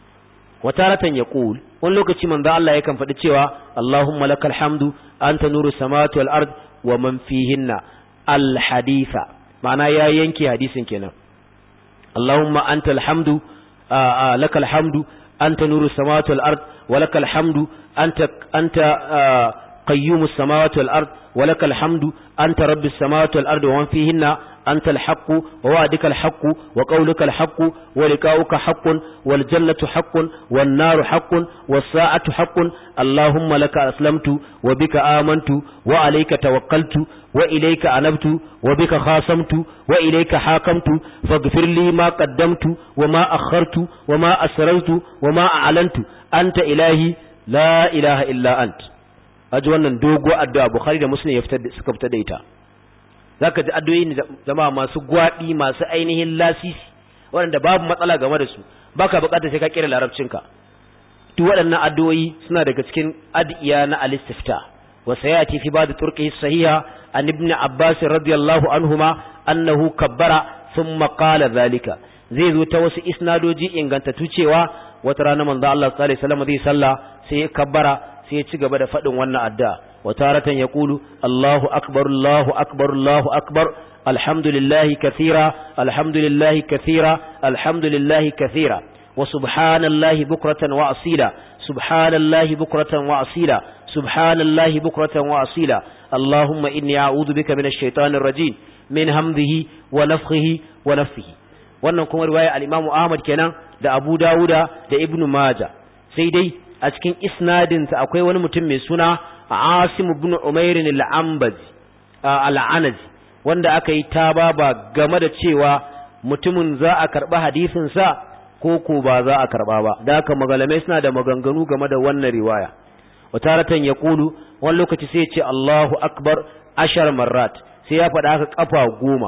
wa taratan yaqul wani lokaci manzo Allah yakan faɗi cewa Allahumma lakal hamdu anta nuru samawati wal ard wa man fihinna alhaditha ma'ana ya yanke hadisin kenan Allahumma antal hamdu lakal hamdu anta nuru samawati wal ard wa lakal hamdu anta qayyumus samawati wal ard wa lakal hamdu anta rabbis samawati wal ard wa man fihinna أنت الحق ووعدك الحق وقولك الحق ولقاؤك حق والجنة حق والنار حق والساعة حق اللهم لك أسلمت وبك آمنت وعليك توكلت وإليك أنبت وبك خاصمت وإليك حاكمت فاغفر لي ما قدمت وما أخرت وما أسررت وما أعلنت أنت إلهي لا إله إلا أنت أجوانا دوغو أدى بخاري دا مسلم سكبت ديتا zaka ji addu'o'i jama'a masu gwadi masu ainihin lasisi waɗanda babu matsala game da su baka bukatar sai ka kira larabcinka duk waɗannan addu'o'i suna daga cikin adiya na al-istifta wa sayati fi ba'd turqihi sahiha an ibn abbas radiyallahu anhuma annahu kabbara thumma qala zalika zai zo ta wasu isnadoji ingantattu cewa wata rana manzo Allah sallallahu alaihi wasallam zai salla sai ya kabbara sai ya ci gaba da faɗin wannan addu'a وتارة يقول الله أكبر الله أكبر الله أكبر الحمد لله كثيرا الحمد لله كثيرا الحمد لله كثيرا وسبحان الله بكرة وأصيلا سبحان الله بكرة وأصيلا سبحان الله بكرة وأصيلا اللهم إني أعوذ بك من الشيطان الرجيم من همزه ونفخه ونفه wannan kuma riwaya al-Imam Ahmad kenan da Abu Dawuda da Ibn Majah sai dai a cikin isnadin sa akwai wani mutum mai suna Asim ibn Umair al-Anazi wanda aka yi tababa game da cewa mutumin za a karba hadisin sa ko ba za a karba ba da haka magalamai suna da maganganu game da wannan riwaya wataratan yaqulu wani lokaci sai ya ce Allahu akbar 10 marrat sai ya faɗa haka kafa 10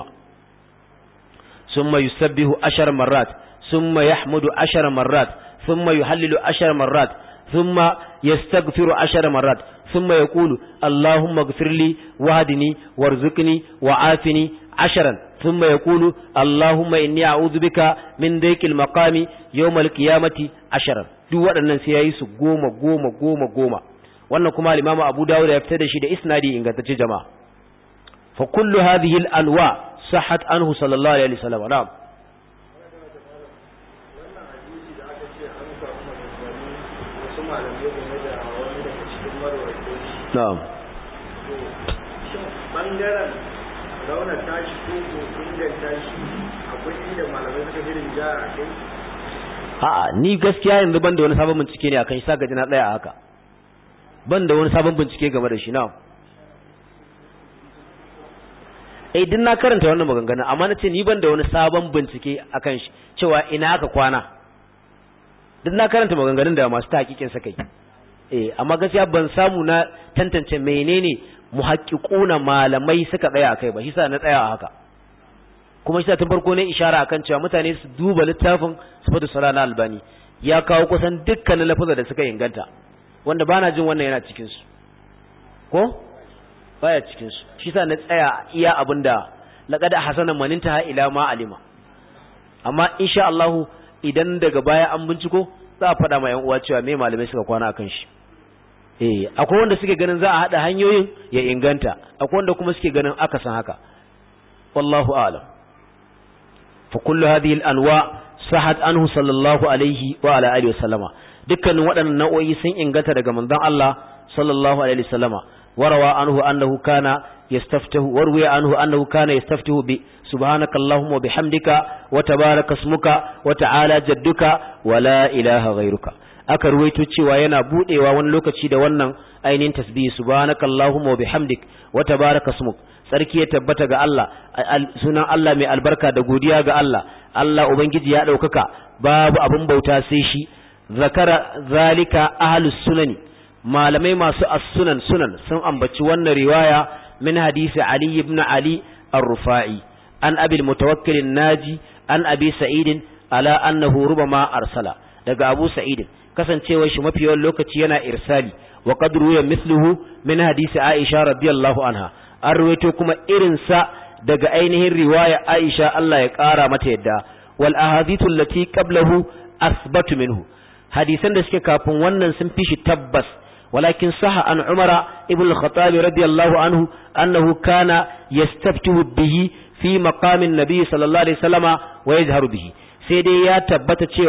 summa yusabbihu 10 marrat summa yahmudu 10 marrat thumma yuhallilu 10 marrat thumma yastaghfiru 10 marrat ثم يقول اللهم اغفر لي واهدني وارزقني وعافني 10 ثم يقول اللهم إني أعوذ بك من ضيق المقام يوم القيامة 10 duk waɗannan sai yayi su 10 wannan kuma al-Imam Abu Dawud ya fitar da shi da isnadi ingantacce jama'a fa kullu hadhihi al-anwa sahhat anhu sallallahu alaihi wasallam na'am na'am bangaren rauna tashi ko inganta shi akwai inda malamai suka hirin jara a kai a'a ni gaskiya yanzu ban da wani sabon bincike ne akan shi saka jina tsaya haka ban da wani sabon bincike game da shi na'am din na karanta wannan maganganu amma na ce ni ban da wani sabon bincike akan shi cewa ina aka kwana duk na karanta maganganun da masu tahqiqin suka yi amma gaskiya ban samu na tantance menene muhaqqiquna malamai suka tsaya akai ba shi sa na tsaya haka kuma shi sa tun farko ne ishara akan cewa mutane su duba littafin sifatu salana albani ya kawo kusan dukkanin lafaza da suka inganta wanda bana jin wannan yana cikin su ko baya cikin su shi sa na tsaya iya abinda laqad hasana maninta ila ma alima amma insha Allah idan daga baya an binciko za a faɗa ma yan uwa cewa me malamai suka kwana akan shi akwai wanda suke ganin za a hada hanyoyin ya inganta akwai wanda kuma suke ganin aka san haka wallahu a'lam fa kullu hadhihi al-anwa sahat anhu sallallahu alaihi wa ala alihi wasallama dukkanin waɗannan nau'o'i sun inganta daga manzon Allah sallallahu alaihi wasallama warawa anhu annahu kana yastaftahu warwiya anhu annahu kana yastaftahu bi subhanakallahumma wa bihamdika wa tabaraka ismuka wa ta'ala jadduka wa la ilaha ghayruka aka ruwaito cewa yana budewa wani lokaci da wannan ainihin tasbihi subhanakallahumma wa bihamdik wa tabaraka ismuk sarki ya tabbata ga Allah sunan Allah mai albarka da godiya ga Allah Allah ubangiji ya daukaka babu abin bauta sai shi zakara zalika ahlus sunani malamai masu as-sunan sun ambaci wannan riwaya min hadisi Ali ibn Ali ar-Rufa'i an Abi al-Mutawakkil an-Naji an Abi Sa'id ala annahu rubama arsala daga Abu Sa'id kasancewar shi mafi yawan lokaci yana irsali wa qadru ya mithluhu min hadisi Aisha radiyallahu anha an ruwaito kuma irin sa daga ainihin riwaya Aisha Allah ya kara mata yadda wal ahadithu allati qablahu asbatu minhu hadisan da suke kafin wannan sun fi shi tabbas walakin saha an Umara ibn al-Khattab radiyallahu anhu annahu kana yastaftihu bihi fi maqamin nabiy sallallahu alaihi wasallama wa yajharu bihi sai dai ya tabbata cewa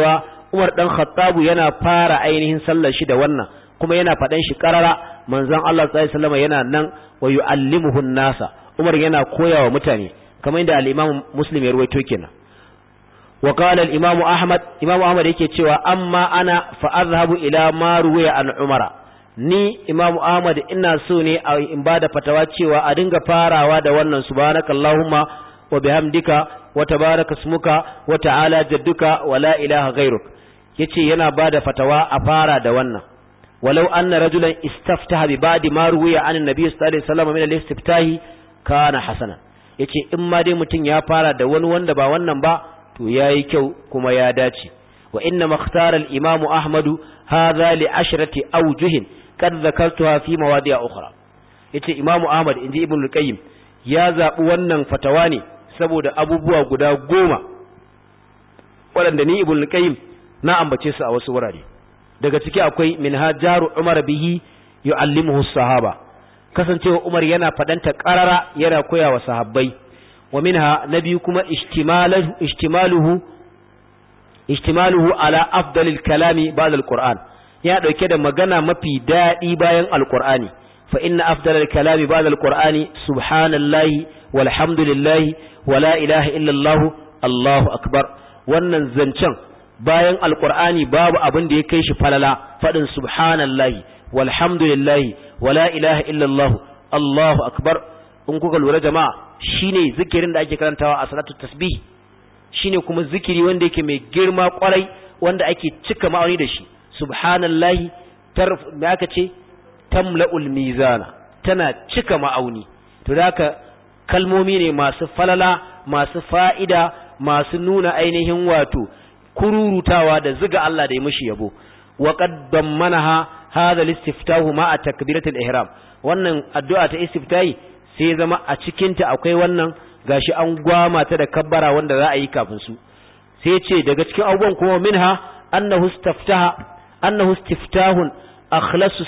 Umar dan Khattab yana fara ainihin sallar shi da wannan kuma yana fadan shi karara manzon Allah sallallahu alaihi wasallam yana nan wa yu'allimuhu an-nasa Umar yana koyawa mutane kamar inda al-Imam Muslim ya ruwaito kenan wa qala al-Imam Ahmad yake cewa amma ana fa azhabu ila ma ruwiya an Umara ni Imam Ahmad ina so ne in bada fatawa cewa a dinga farawa da wannan subhanakallahumma wa bihamdika wa tabaraka ismuka wa ta'ala jadduka wa la ilaha ghayruk yace yana bada fatawa a fara da wannan walau anna rajulan istaftaha bi ba'di ma ruwiya an annabi sallallahu alaihi wasallam min al-istiftahi kana hasana yace in ma dai mutun ya fara da wani wanda ba wannan ba to yayi kyau kuma ya dace wa inna makhtara al-imam Ahmad hadha li ashrati awjuh kad zakartuha fi mawadi'a ukhra yace Imam Ahmad inji Ibn al-Qayyim ya zabi wannan fatawa ne saboda abubuwa guda 10 waɗanda ni Ibn al-Qayyim na ambace su a wasu wurare daga ciki akwai minhajaru Umar bihi yu'allimuhu as-sahaba kasancewa Umar yana fadanta qarara yana koyawa sahabbai wa minha nabi kuma ishtimaluhu ala afdalil kalami ba'da al-Qur'an ya dauke da magana mafi dadi bayan al-Qur'ani fa inna afdalal kalami ba'da al-Qur'ani subhanallahi walhamdulillahi wala ilaha illa Allah Allahu akbar wannan zancen bayan al-Qur'ani babu abin da ya kai shi falala fadin subhanallahi walhamdulillahi wala ilaha illa Allah Allahu akbar in kuka lura jama'a shine zikirin da ake karantawa a salatu tasbih shine kuma zikiri wanda yake mai girma kwarai wanda ake cika ma'auni da shi subhanallahi me aka ce tamla'ul mizana tana cika ma'auni to haka kalmomi ne masu falala masu fa'ida masu nuna ainihin wato kururutawa da ziga Allah da ya mishi yabo wa qad dammanaha hadha al-istiftahu ma'a takbiratul ihram wannan addu'a ta istiftahi sai zama a cikin ta akwai wannan gashi an gwama ta da kabbara wanda za a yi kafin su sai ce daga cikin abubuwan kuma minha annahu istiftahun akhlasu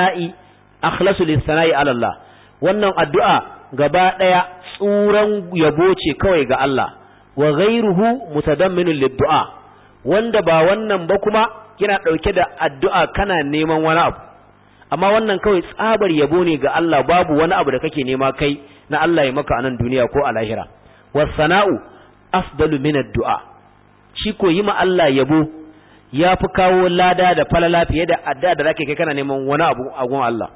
lis-sana'i ala Allah wannan addu'a gaba daya tsuran yabo ce kawai ga Allah wa ghayruhu mutadamminun lid-du'a wanda ba wannan ba kuma yana dauke da addu'a kana neman wani abu amma wannan kawai tsabar yabo ne ga Allah babu wani abu da kake nema kai na Allah ya maka a nan duniya ko a lahira was-sana'u afdalu min ad-du'a shi ko yi ma Allah yabo yafi kawo lada da falala fiye da addu'a da zaka kai kana neman wani abu a gun Allah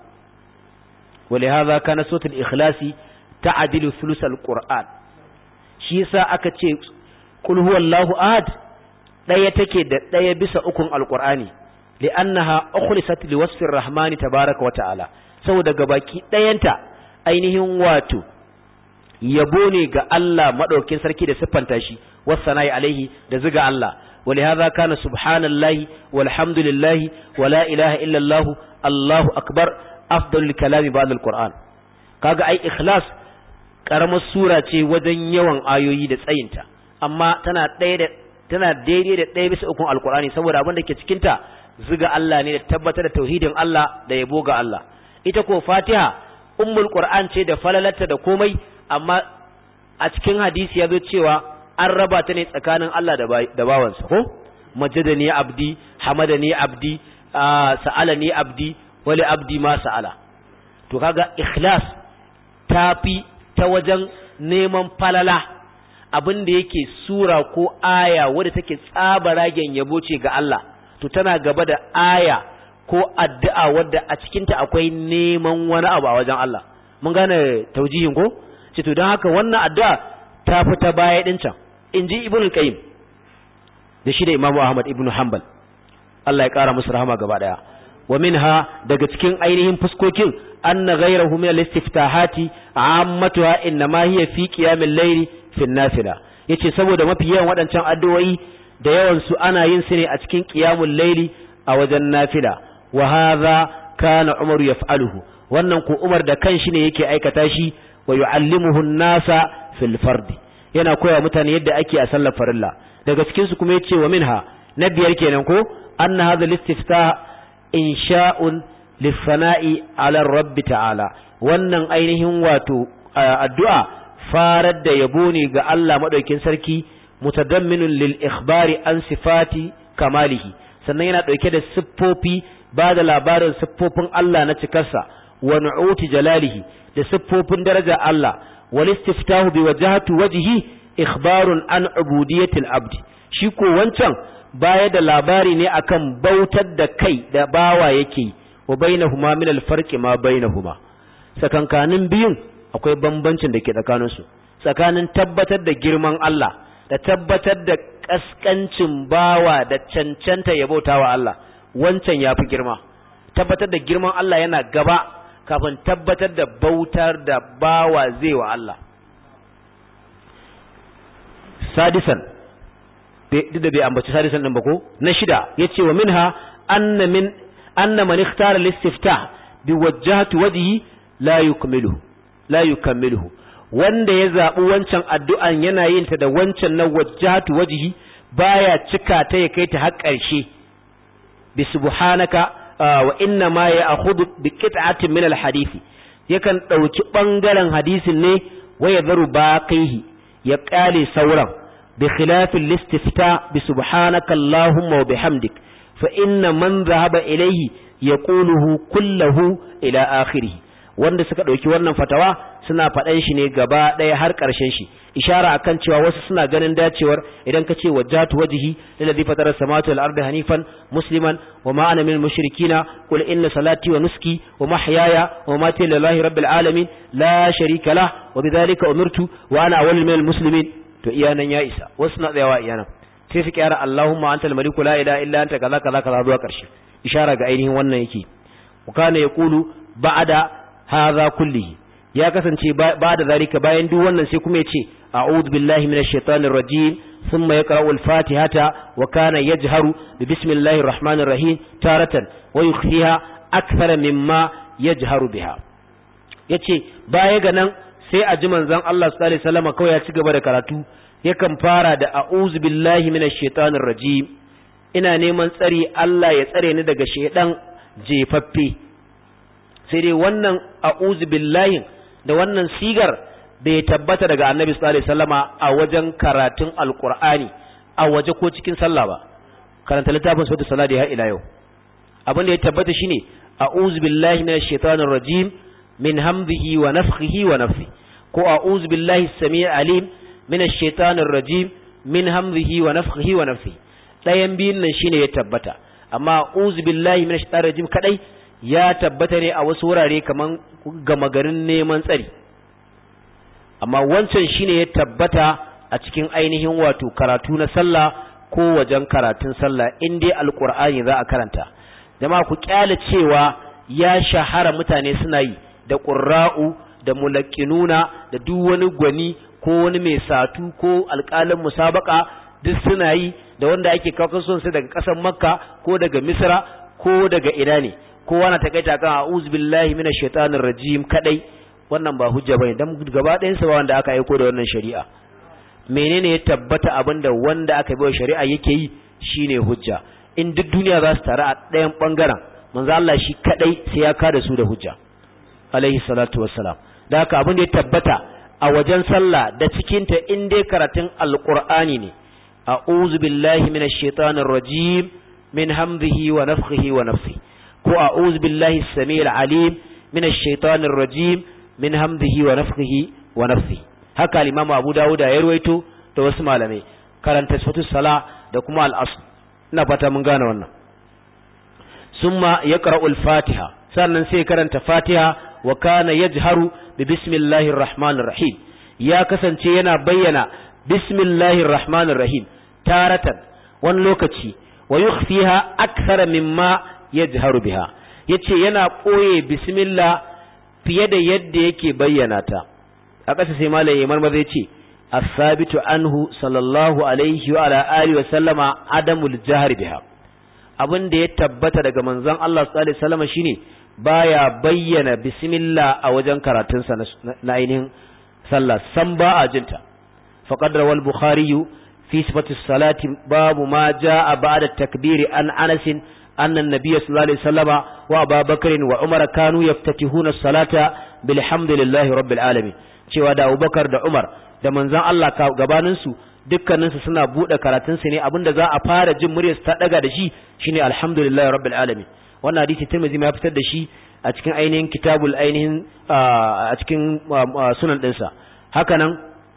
walahaza kana suratul ikhlasi ta'dilu thuluthal qur'an shi yasa aka ce qul huwallahu ahad daya take da daya bisa ukun alqur'ani li'annaha ukhlisat liwasfir rahmani tabaaraka wa ta'ala saboda gabaki dayanta ainihin wato yabo ne ga Allah madaukakin sarki da siffanta shi wassana'i alaihi da ziga Allah walahaza kana subhanallahi walhamdulillahi wala ilaha illa Allah Allahu akbar afdalul kalami ba'da alquran kaga ai ikhlas karamar sura ce wajen yawan ayoyi da tsayinta amma tana daidai da ɗaya bisa ukun alqurani saboda abin da ke cikin ta ziga Allah ne da tabbatar da tauhidin Allah da yabo ga Allah ita ko Fatiha ummul qur'an ce da falalata da komai amma a cikin hadisi yazo cewa an raba ta ne tsakanin Allah da bawansa ko majadani abdi hamadani abdi sa'alani abdi wali abdi ma sa'ala to kaga ikhlas tafi ta wajen neman falala abin da yake sura ko aya wadda take tsabaragen yabo ce ga Allah to tana gaba da aya ko addu'a wadda a cikinta akwai neman wani abu a wajen Allah mun gane taujihin ko ce to don haka wannan addu'a ta fi ta baya din can inji ibnu qayyim da shi da imamu ahmad ibnu hanbal Allah ya kara musu rahama gaba daya wa minha daga cikin ainihin fuskokin anna ghayrahu min al-istiftahati ammatuha inma hiya fi qiyamil layli fi an-nafila yace saboda mafi yawan wadancan addu'o'i da yawan su ana yin su ne a cikin qiyamul layli a wajen nafila wa hadha kana umar yaf'aluhu wannan ko umar da kanshi ne yake aikata shi wa yu'allimuhu an-nasa fil fard yana koya mutane yadda ake a sallar farilla daga cikin su kuma yace wa minha na biyar kenan ko anna hadha al-istiftah insha'un lifana'i ala rabbi ta'ala wannan ainihin wato addu'a farar da yabo ne ga Allah madaukakin sarki mutadamminun lil ikhbari an sifati kamalihi sannan yana dauke da siffofi ba da labarin siffofin Allah na cikarsa wa nu'uti jalalihi da siffofin daraja Allah wal istiftahu bi wajhati wajhi ikhbarun an ubudiyatil abdi shi ko wancan baya da labari ne akan bautar da kai da bawa yake wa bainahuma min al-farqi ma bainahuma sakankanin biyun akwai bambancin da ke tsakaninsu tsakanin tabbatar da girman Allah da tabbatar da kaskancin bawa da cancanta ya bautawa Allah wancan yafi girma tabbatar da girman Allah yana gaba kafin tabbatar da bautar da bawa zai wa Allah sadisan da bai ambaci sadisan din ba ko na shida yace wa minha anna man ikhtara al-istiftah bi wajhati wajhi la yukammiluhu wanda ya zabi wancan addu'an yana yin ta da wancan na wajhati wajhi baya cika ta ya kai ta har ƙarshe bi subhanaka wa inna ma ya'khudhu bi qit'atin min al-hadisi yakan dauki bangaren hadisin ne wa yadharu baqihi ya kale sauran بخلاف الاستفتاء بسبحانك اللهم وبحمدك فإن من ذهب إليه يقوله كله إلى آخره wanda suka dauki wannan fatawa suna faɗan shi ne gaba ɗaya har ƙarshen shi ishara akan cewa wasu suna ganin dacewar idan ka ce wajjatu wajhi lillazi fatara samawati wal ardi hanifan musliman wa ma ana minal mushrikina qul inna salati wa nuski wa mahyaya wa mamati lillahi rabbil alamin la sharika lah wa bidhalika umirtu wa ana awwalul minal muslimin to iyanan ya isa wasu na tsayawa iyanan sai su kyara Allahumma antal maliku la ilaha illa anta kaza kaza kaza zuwa ƙarshe ishara ga ainihin wannan yake kana yaqulu ba'da hadha kullihi ya kasance ba'da zalika bayan duk wannan sai kuma yace a'udhu billahi minash shaitanir rajim thumma yaqra'u al-fatihata wa kana yajharu bi bismillahir rahmanir rahim taratan wa yukhfiha akthara mimma yajharu biha yace baya ga nan sai a ji manzon Allah sallallahu alaihi wasallam kawai ya ci gaba da karatu yakan fara da a'udhu billahi minash shaitanir rajim ina neman tsari Allah ya tsare ni daga shedan jefaffe sai dai wannan a'udhu billahi da wannan sigar bai tabbata daga Annabi sallallahu alaihi wasallama a wajen karatun alqur'ani a waje ko cikin sallah ba karanta littafin suratul salati har ila yau abin da ya tabbata shine a'udhu billahi minash shaitanir rajim min hamdihi wa nafthihi wa nafthi ko a'udhu billahi as-sami' alim minash shaitanir rajim min hamdihi wa nafthihi wa nafthi dayan biyun nan shine ya tabbata amma a'udhu billahi minash shaitanir rajim kadai ya tabbata ne a wasu wurare kaman gama garin neman tsari amma wancan shine ya tabbata a cikin ainihin wato karatu na sallah ko wajen karatun sallah in dai alqur'ani za a karanta jama'a ku kyale cewa ya shahara mutane suna yi da qurra'u da mulaqinuna da duk wani gwani ko wani mai satu ko alƙalin musabaka duk suna yi da wanda ake kawo son su daga ƙasar Makka ko daga Misra ko daga ina ne kowa na takaita kan a'udhu billahi minash shaitanir rajim kadai wannan ba hujja bane dan gaba ɗayan sa ba wanda aka aika da wannan shari'a menene ya tabbata abinda wanda aka bai shari'a yake yi shine hujja in duk duniya za su taru a ɗayan bangaren manzo Allah shi kadai sai ya kada su da hujja alaihi salatu wassalam da haka abin da ya tabbata a wajen sallah da cikin ta in dai karatun alqur'ani ne a'udhu billahi minash shaitanir rajim min hamdihi wa nafthihi wa nafsi ko a'udhu billahi as-sami'il alim minash shaitanir rajim min hamdihi wa nafthihi wa nafsi haka al-imam Abu Dawud ya ruwaito da wasu malamai karanta sifatus sala da kuma al-asl ina fata mun gane wannan summa yaqra'u al-fatiha sannan sai karanta fatiha wa kana yajharu bi bismillahir rahmanir rahim ya kasance yana bayyana bismillahir rahmanir rahim taratan wani lokaci wa yukhfiha akthara mimma yajharu biha yace yana koye bismillah fiye da yadda yake bayyana ta a ƙasa sai malai Imam maza yace as-sabitu anhu sallallahu alaihi wa ala alihi wa sallama adamul jahr biha abin da ya tabbata daga manzon Allah sallallahu alaihi wasallam shine baya bayyana bismillah a wajen karatun sa na ainihin sallah san ba a jinta faqad rawal bukhari fi sifati salati babu ma jaa ba'da takbiri an Anas أن النبي صلى الله عليه وسلم وأبا بكر وعمر كانوا يفتتحون الصلاة بالحمد لله رب العالمين cewa da Abubakar da Umar da manzon Allah gabanin su dukkaninsu suna buɗe karatunsu ne abinda za a fara jin muryarsu ta ɗaga da shi shine alhamdulillahi rabbil alamin. wannan hadisi Tirmidhi ya fitar da shi a cikin ainihin kitabul ainihin a cikin sunan ɗinsa. haka nan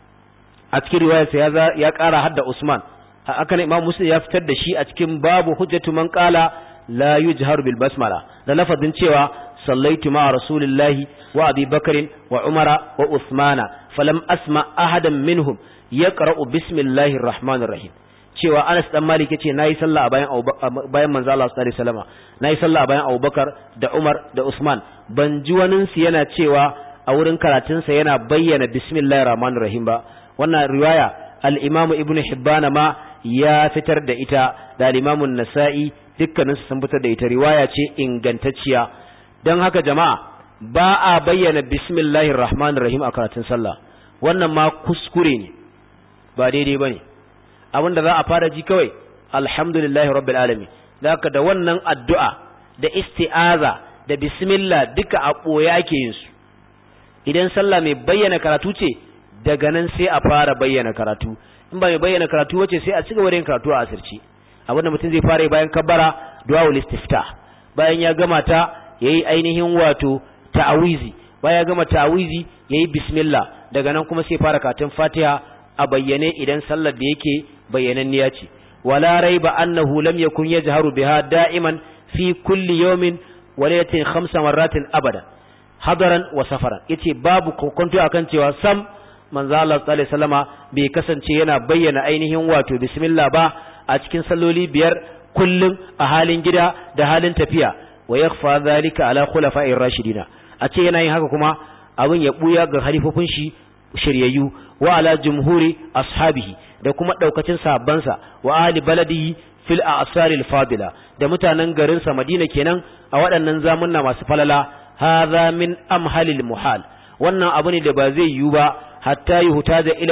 a cikin riwayarsa ya ƙara hadda Usman. haka nan Imam Muslim ya fitar da shi a cikin babu hujjatu man qala la yujharu bil basmala da lafazin cewa sallaitu ma rasulillahi wa Abi Bakr wa Umara wa Uthmana falam asma ahadan minhum yaqra'u bismillahir rahmanir rahim. cewa Anas dan Malik yace nayi sallah a bayan manzo Allah sallallahu alaihi wasallam, nayi sallah a bayan Abubakar da Umar da Usman, ban ji wani su yana cewa a wurin karatun sa yana bayyana bismillahir rahmanir rahim ba. wannan riwaya al-Imam Ibn Hibban ma ya fitar da ita da al-Imam An-Nasa'i, dukkanin su sun fitar da ita, riwaya ce ingantacciya. dan haka jama'a ba a bayyana bismillahir rahmanir rahim a karatun sallah, wannan ma kuskure ne, ba daidai bane. abinda za a fara ji kawai alhamdulillahi rabbil alamin. haka da wannan addu'a da isti'aza da bismillah duka a boye ake yin su. idan sallah mai bayyana karatu ce daga nan sai a fara bayyana karatu, in ba mai bayyana karatu wace sai a cigaba da yin karatu a asirci. abinda mutum zai fara bayan kabbara du'aul istiftah, bayan ya gama ta yayi ainihin wato ta'awizi, bayan ya gama ta'awizi yayi bismillah, daga nan kuma sai fara karatun Fatiha a bayyane idan sallar da yake bayyananniya ce. wala raiba annahu lam yakun yajharu biha da'iman fi kulli yawmin wa laylatin 5 marratin abada hadaran wa safaran. yace babu kokonto akan cewa sam manzo Allah sallallahu alaihi wasallama bai kasance yana bayyana ainihin wato bismillah ba a cikin salloli 5 kullum a halin gida da halin tafiya. wa yakhfa dhalika ala khulafa'ir rashidina, a ce yana yin haka kuma abin ya buya ga halifofin shi shiryayyu, wa ala jumhuri ashabihi da kuma daukacin sahabbansa, wa ahli baladihi fil a'saril fadila da mutanen garin sa Madina kenan a waɗannan zamunna masu falala. hadha min amhalil muhal, wannan abu ne da ba zai yiwu ba hatta yuhtaja ila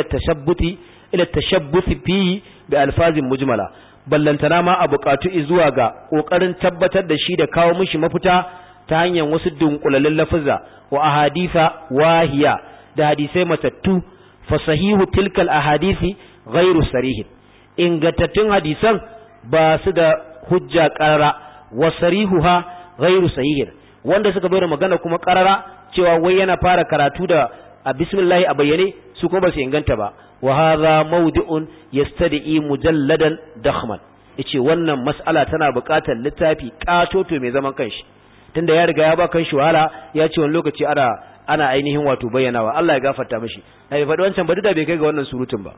tashabbuti fi bi alfazin mujmala, ballantana ma a buƙatu zuwa ga kokarin tabbatar da shi da kawo mishi mafita ta hanyar wasu dunkulallen lafuzza wa ahaditha wahiya da hadisai matattu. fasahihu tilkal ahadisi ghairu sarih, ingantattun hadisan ba su da hujja qarara, wa sarihuha ghairu sahih, wanda suka bayar magana kuma qarara cewa wai yana fara karatu da bismillah a bayyane su kuma ba su inganta ba. wa hadha mawdu'un yastadi mujalladan dakhman, yace wannan mas'ala tana buƙatar littafi katoto mai zaman kanshi, tunda ya riga ya ba kanshi wahala, ya ce wani lokaci ana ainihin wato bayyanawa. Allah ya gafarta mishi, na bai faɗi wancan ba, da bai kai ga wannan surutun ba.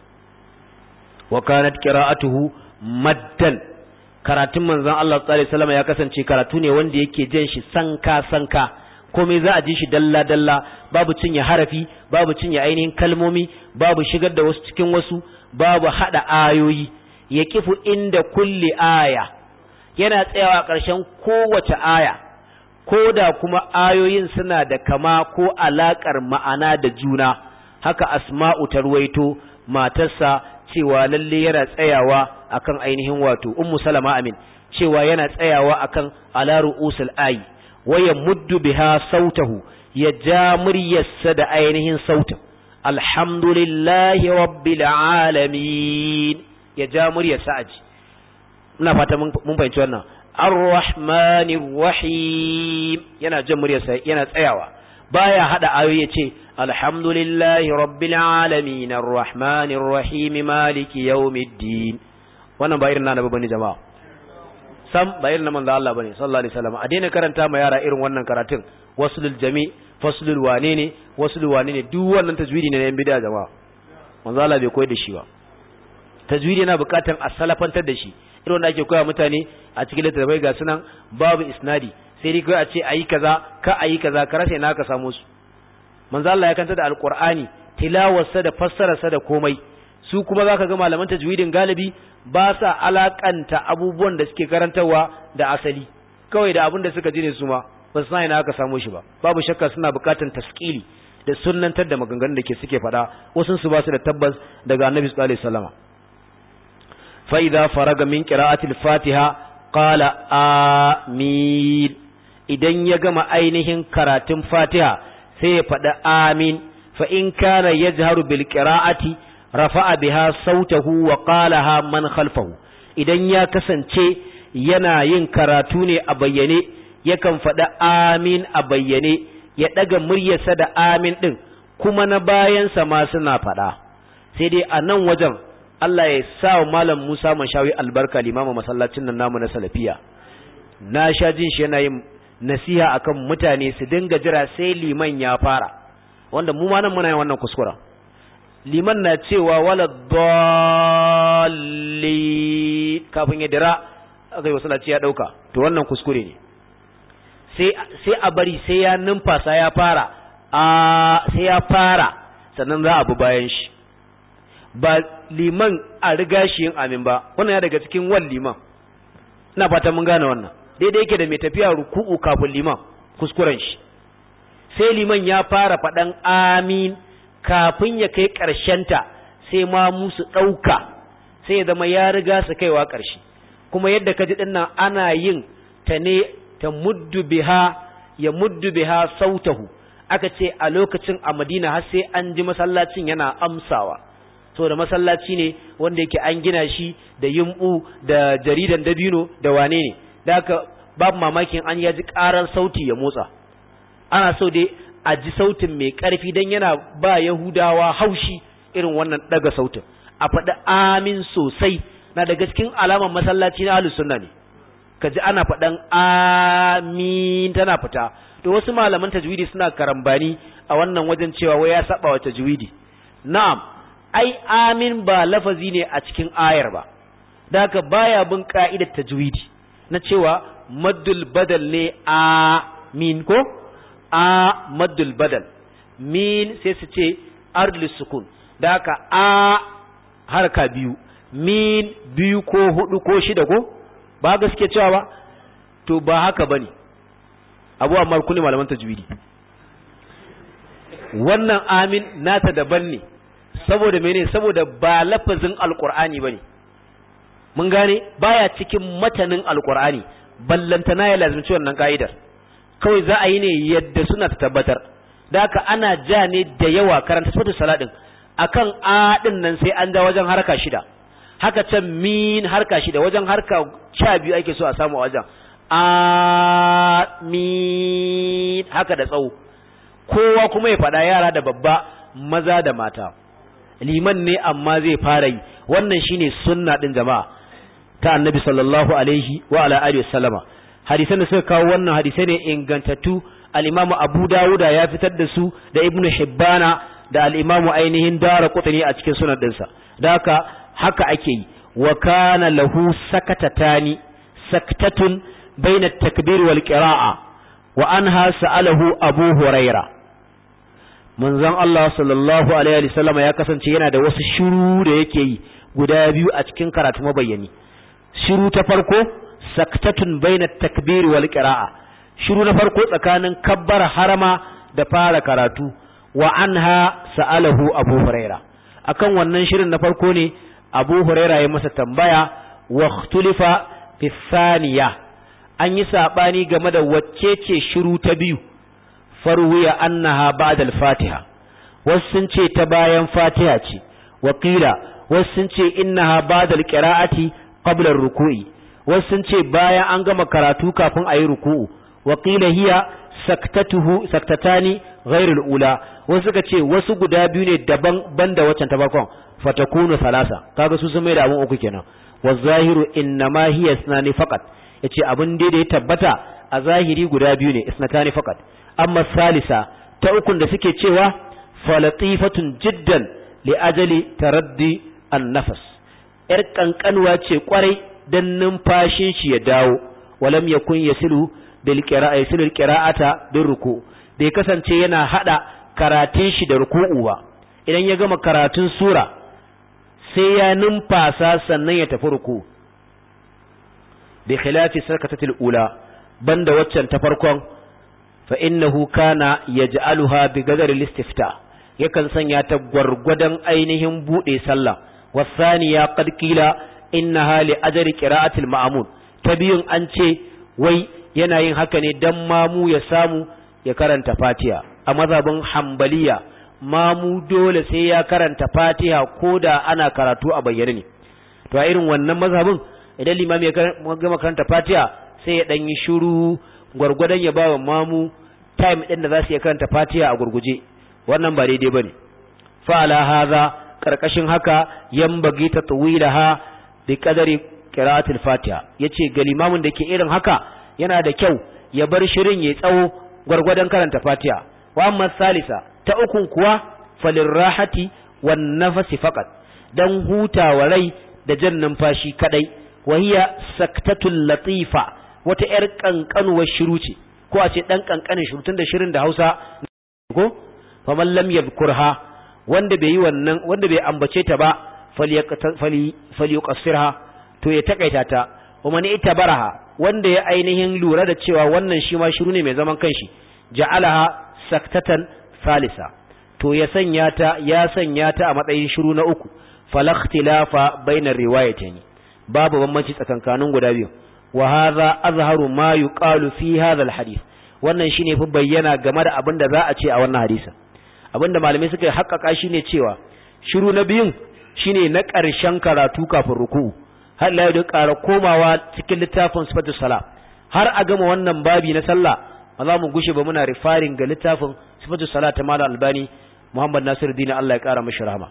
wa kanat qira'atuhu maddan, karatun manzon Allah sallallahu alaihi wasallam ya kasance karatu ne wanda yake jan shi sanka komai za a ji shi dalla dalla, babu cinye harafi, babu cinye ainihin kalmomi, babu shigar da wasu cikin wasu, babu hada ayoyi. ya kifu inda kulli aya, yana tsayawa ƙarshen kowace aya, ko da kuma ayoyin suna da kama ko alaƙar ma'ana da juna. haka Asma'u ta ruwaito matarsa cewa lalle yana tsayawa akan ainihin wato Ummu Salama amin, cewa yana tsayawa akan ala ru'usul ayi, waya muddu biha sautahu, ya ja muryarsa da ainihin sautin alhamdulillahi rabbil alamin, ya ja muryarsa aji. ina fata mun fahimci wannan. ar-rahmanir rahim, yana jan muryarsa yana tsayawa, baya hada ayoyi yace alhamdulillahi rabbil alamin ar-rahmanir rahim maliki yawmiddin. wannan ba irin na nabi bane jama'a, sam ba irin na manzo Allah bane sallallahu alaihi wasallam. a daina karanta ma yara irin wannan karatun, waslul jami, faslul wane ne, waslul wane ne, duk wannan tajwidi ne na yan bid'a jama'a. manzo Allah bai koyar da shi ba. tajwidi yana buƙatar a salafantar da shi, irin wanda ake koya mutane a cikin littattafai ga sunan babu isnadi, sai dai kai a ce ayi kaza ka ayi kaza, ka rasa ina ka samu su. manzo Allah ya kanta da alqur'ani, tilawarsa da fassararsa da komai. su kuma zaka ga malaman tajwidin galibi ba sa alakanta abubuwan da suke karantawa da asali, kawai da abin da suka ji ne su ma ba su san ina aka samu shi ba. babu shakka suna buƙatar taskili da sunnantar da maganganun da suke faɗa, wasu su ba su da tabbas daga Annabi sallallahu alaihi wasallam. fa idza faraga min qira'atil fatiha qala amin, idan ya gama ainihin karatun Fatiha sai ya faɗa amin. fa in kana yajharu bil qira'ati rafa'a biha sautahu wa qalaha man khalfahu idan ya kasance yana yin karatu ne a bayyane yakan faɗa amin a bayyane ya ɗaga muryarsa da amin ɗin kuma na bayansa ma suna faɗa sai dai a nan wajen Allah ya sa wa malam Musa Mashawi albarka limamin masallacin nan namu na salafiya na sha jin shi yana yin nasiha akan mutane su dinga jira sai liman ya fara wanda mu ma nan muna yin wannan kuskura liman na cewa wala dalli kafin ya dira aka yi masallaci ya dauka to wannan kuskure ne sai a bari sai ya numfasa ya fara sai ya fara sannan za a bi bayan shi ba liman a riga shi yin amin ba wannan ya daga cikin wal liman ina fata mun gane wannan daidai yake da mai tafiya ruku'u kafin liman kuskuren shi sai liman ya fara faɗan amin kafin ya kai ta sai ma musu ɗauka sai ya zama ya riga su kaiwa ƙarshe kuma yadda ka ji dinnan ana yin ta ne ta muddu biha ya muddu biha sautahu aka ce a lokacin a Madina har sai an ji masallacin yana amsawa so da masallaci ne wanda yake an gina shi da yumbu da jaridan dabino da wane ne da haka babu mamakin an yaji karar sauti ya motsa ana so dai a ji sautin mai karfi dan yana ba Yahudawa haushi irin wannan daga sautin a faɗi amin sosai na daga cikin alamar masallaci na ahlus sunna ne kaji ana faɗan amin tana fita to wasu malaman tajwidi suna karambani a wannan wajen cewa wai ya saba wa tajwidi na'am ai amin ba lafazi ne a cikin ayar ba da haka baya bin ka'idar tajwidi na cewa maddul badal ne amin ko a maddul badal min sai su ce ardul sukun da haka a harka biyu min biyu ko hudu ko shida ko ba gaske cewa ba to ba haka bane abu amma kullu malaman tajwidi wannan amin nata daban ne saboda mene saboda ba lafazin alqur'ani bane mun gane baya cikin matanin alqur'ani ballantana ya lazimci wannan kaidar kawai za a yi ne yadda suna tabbatar da haka ana ja ne da yawa karanta suratul saladin akan a din nan sai an da wajen harka shida haka can min harka shida wajen harka 12 ake so a samu a wajen amin haka da tsawo kowa kuma ya faɗa yara da babba maza da mata liman ne amma zai fara yi wannan shine sunna din jama'a ta annabi sallallahu alaihi wa ala alihi wasallama hadisan da suka kawo wannan hadisai ne ingantattu al-imamu Abu Dawuda ya fitar da su da Ibn Hibbana da al-imamu ainihin Daraqutni a cikin sunan dinsa da haka ake yi wa kana lahu sakatatani saktatun baina at-takbir wal qira'a wa anha sa'alahu Abu Huraira manzon Allah sallallahu alaihi wasallam ya kasance yana da wasu shiru da yake yi guda biyu a cikin karatu mabayyani shiru ta farko saktatun baina at-takbir wal qira'a shiru na farko tsakanin kabbara harama da fara karatu wa anha sa'alahu Abu Huraira akan wannan shirin na farko ne Abu Huraira ya masa tambaya wa ikhtulifa fi thaniya an yi sabani game da wacce ce shiru ta biyu farwiya annaha ba'da al-Fatiha wasu sun ce ta bayan Fatiha ce wakila wasu sun ce innaha ba'da al-qira'ati qabla ar-ruku'i wasu sun ce bayan an gama karatu kafin ayi ruku'u wakila hiya saktatani ghairu al-ula wasu suka ce wasu guda biyu ne daban banda waccan ta farkon fatakunu thalasa kaga su sun mai da abun uku kenan wazahiru innama hiya isnani faqat yace abin da ya tabbata a zahiri guda biyu ne isnatani faqat amma salisa ta ukun da suke cewa falatifatun jiddan li ajali taraddi an-nafas yar kankanwa ce kwarai dan numfashin shi ya dawo walam yakun yasilu bil qira'ata bil ruku bai kasance yana hada karatun shi da ruku'u ba idan ya gama karatun sura sai ya numfasa sannan ya tafi ruku bi khilafi sarkatatil ula banda waccan ta farkon fa innahu kana yaj'aluha bi qadari al-istifta yakan sanya ta gwargwadon ainihin bude sallah wasaniya qad qila innaha li ajri qira'atil ma'mun tabiyun an ce wai yana yin haka ne dan mamu ya samu ya karanta Fatiha a mazhabin Hanbaliya mamu dole sai ya karanta Fatiha koda ana karatu a bayyane ne to a irin wannan mazhabin idan limami ya gama karanta Fatiha sai ya dan yi shiru gurgurdan ya bawa mamu time din da za su iya karanta Fatiha a gurguje wannan ba daidai bane fa ala hadha karkashin haka yambagi tatwilaha bi qadari qira'atul Fatiha yace ga limamin da ke irin haka yana da kyau ya bar shirin yayi tsawo gurgurdan karanta Fatiha wa amma salisa ta ukun kuwa falirrahati wan nafsi faqat dan hutawa rai da jan numfashi kadai wahiya saktatul latifa wata yar kankanuwar shiru ce ko a ce dan kankanin shiru tunda shirin da Hausa ko faman lam yadhkurha wanda bai yi wannan wanda bai ambace ta ba falyuqassirha to ya takaita ta kuma ni itabaraha wanda ya ainihin lura da cewa wannan shi ma shiru ne mai zaman kanshi ja'alaha saktatan salisa to ya sanya ta a matsayin shiru na uku falakhtilafa bainar riwayatayn babu bambanci tsakankanin guda biyu wa hadha azharu ma yuqalu fi hadha alhadith wannan shine fi bayyana game da abin da za a ce a wannan hadisin abinda malamai suka haƙƙaƙa shine cewa shiru na biyun shine na ƙarshen karatu kafin ruku'u har la da ƙara komawa cikin littafin sifatus sala har a gama wannan babi na sallah ba za mu gushe ba muna rifarin ga littafin sifatus sala ta Malam Albani Muhammad Nasiruddin Allah ya ƙara mashi rahama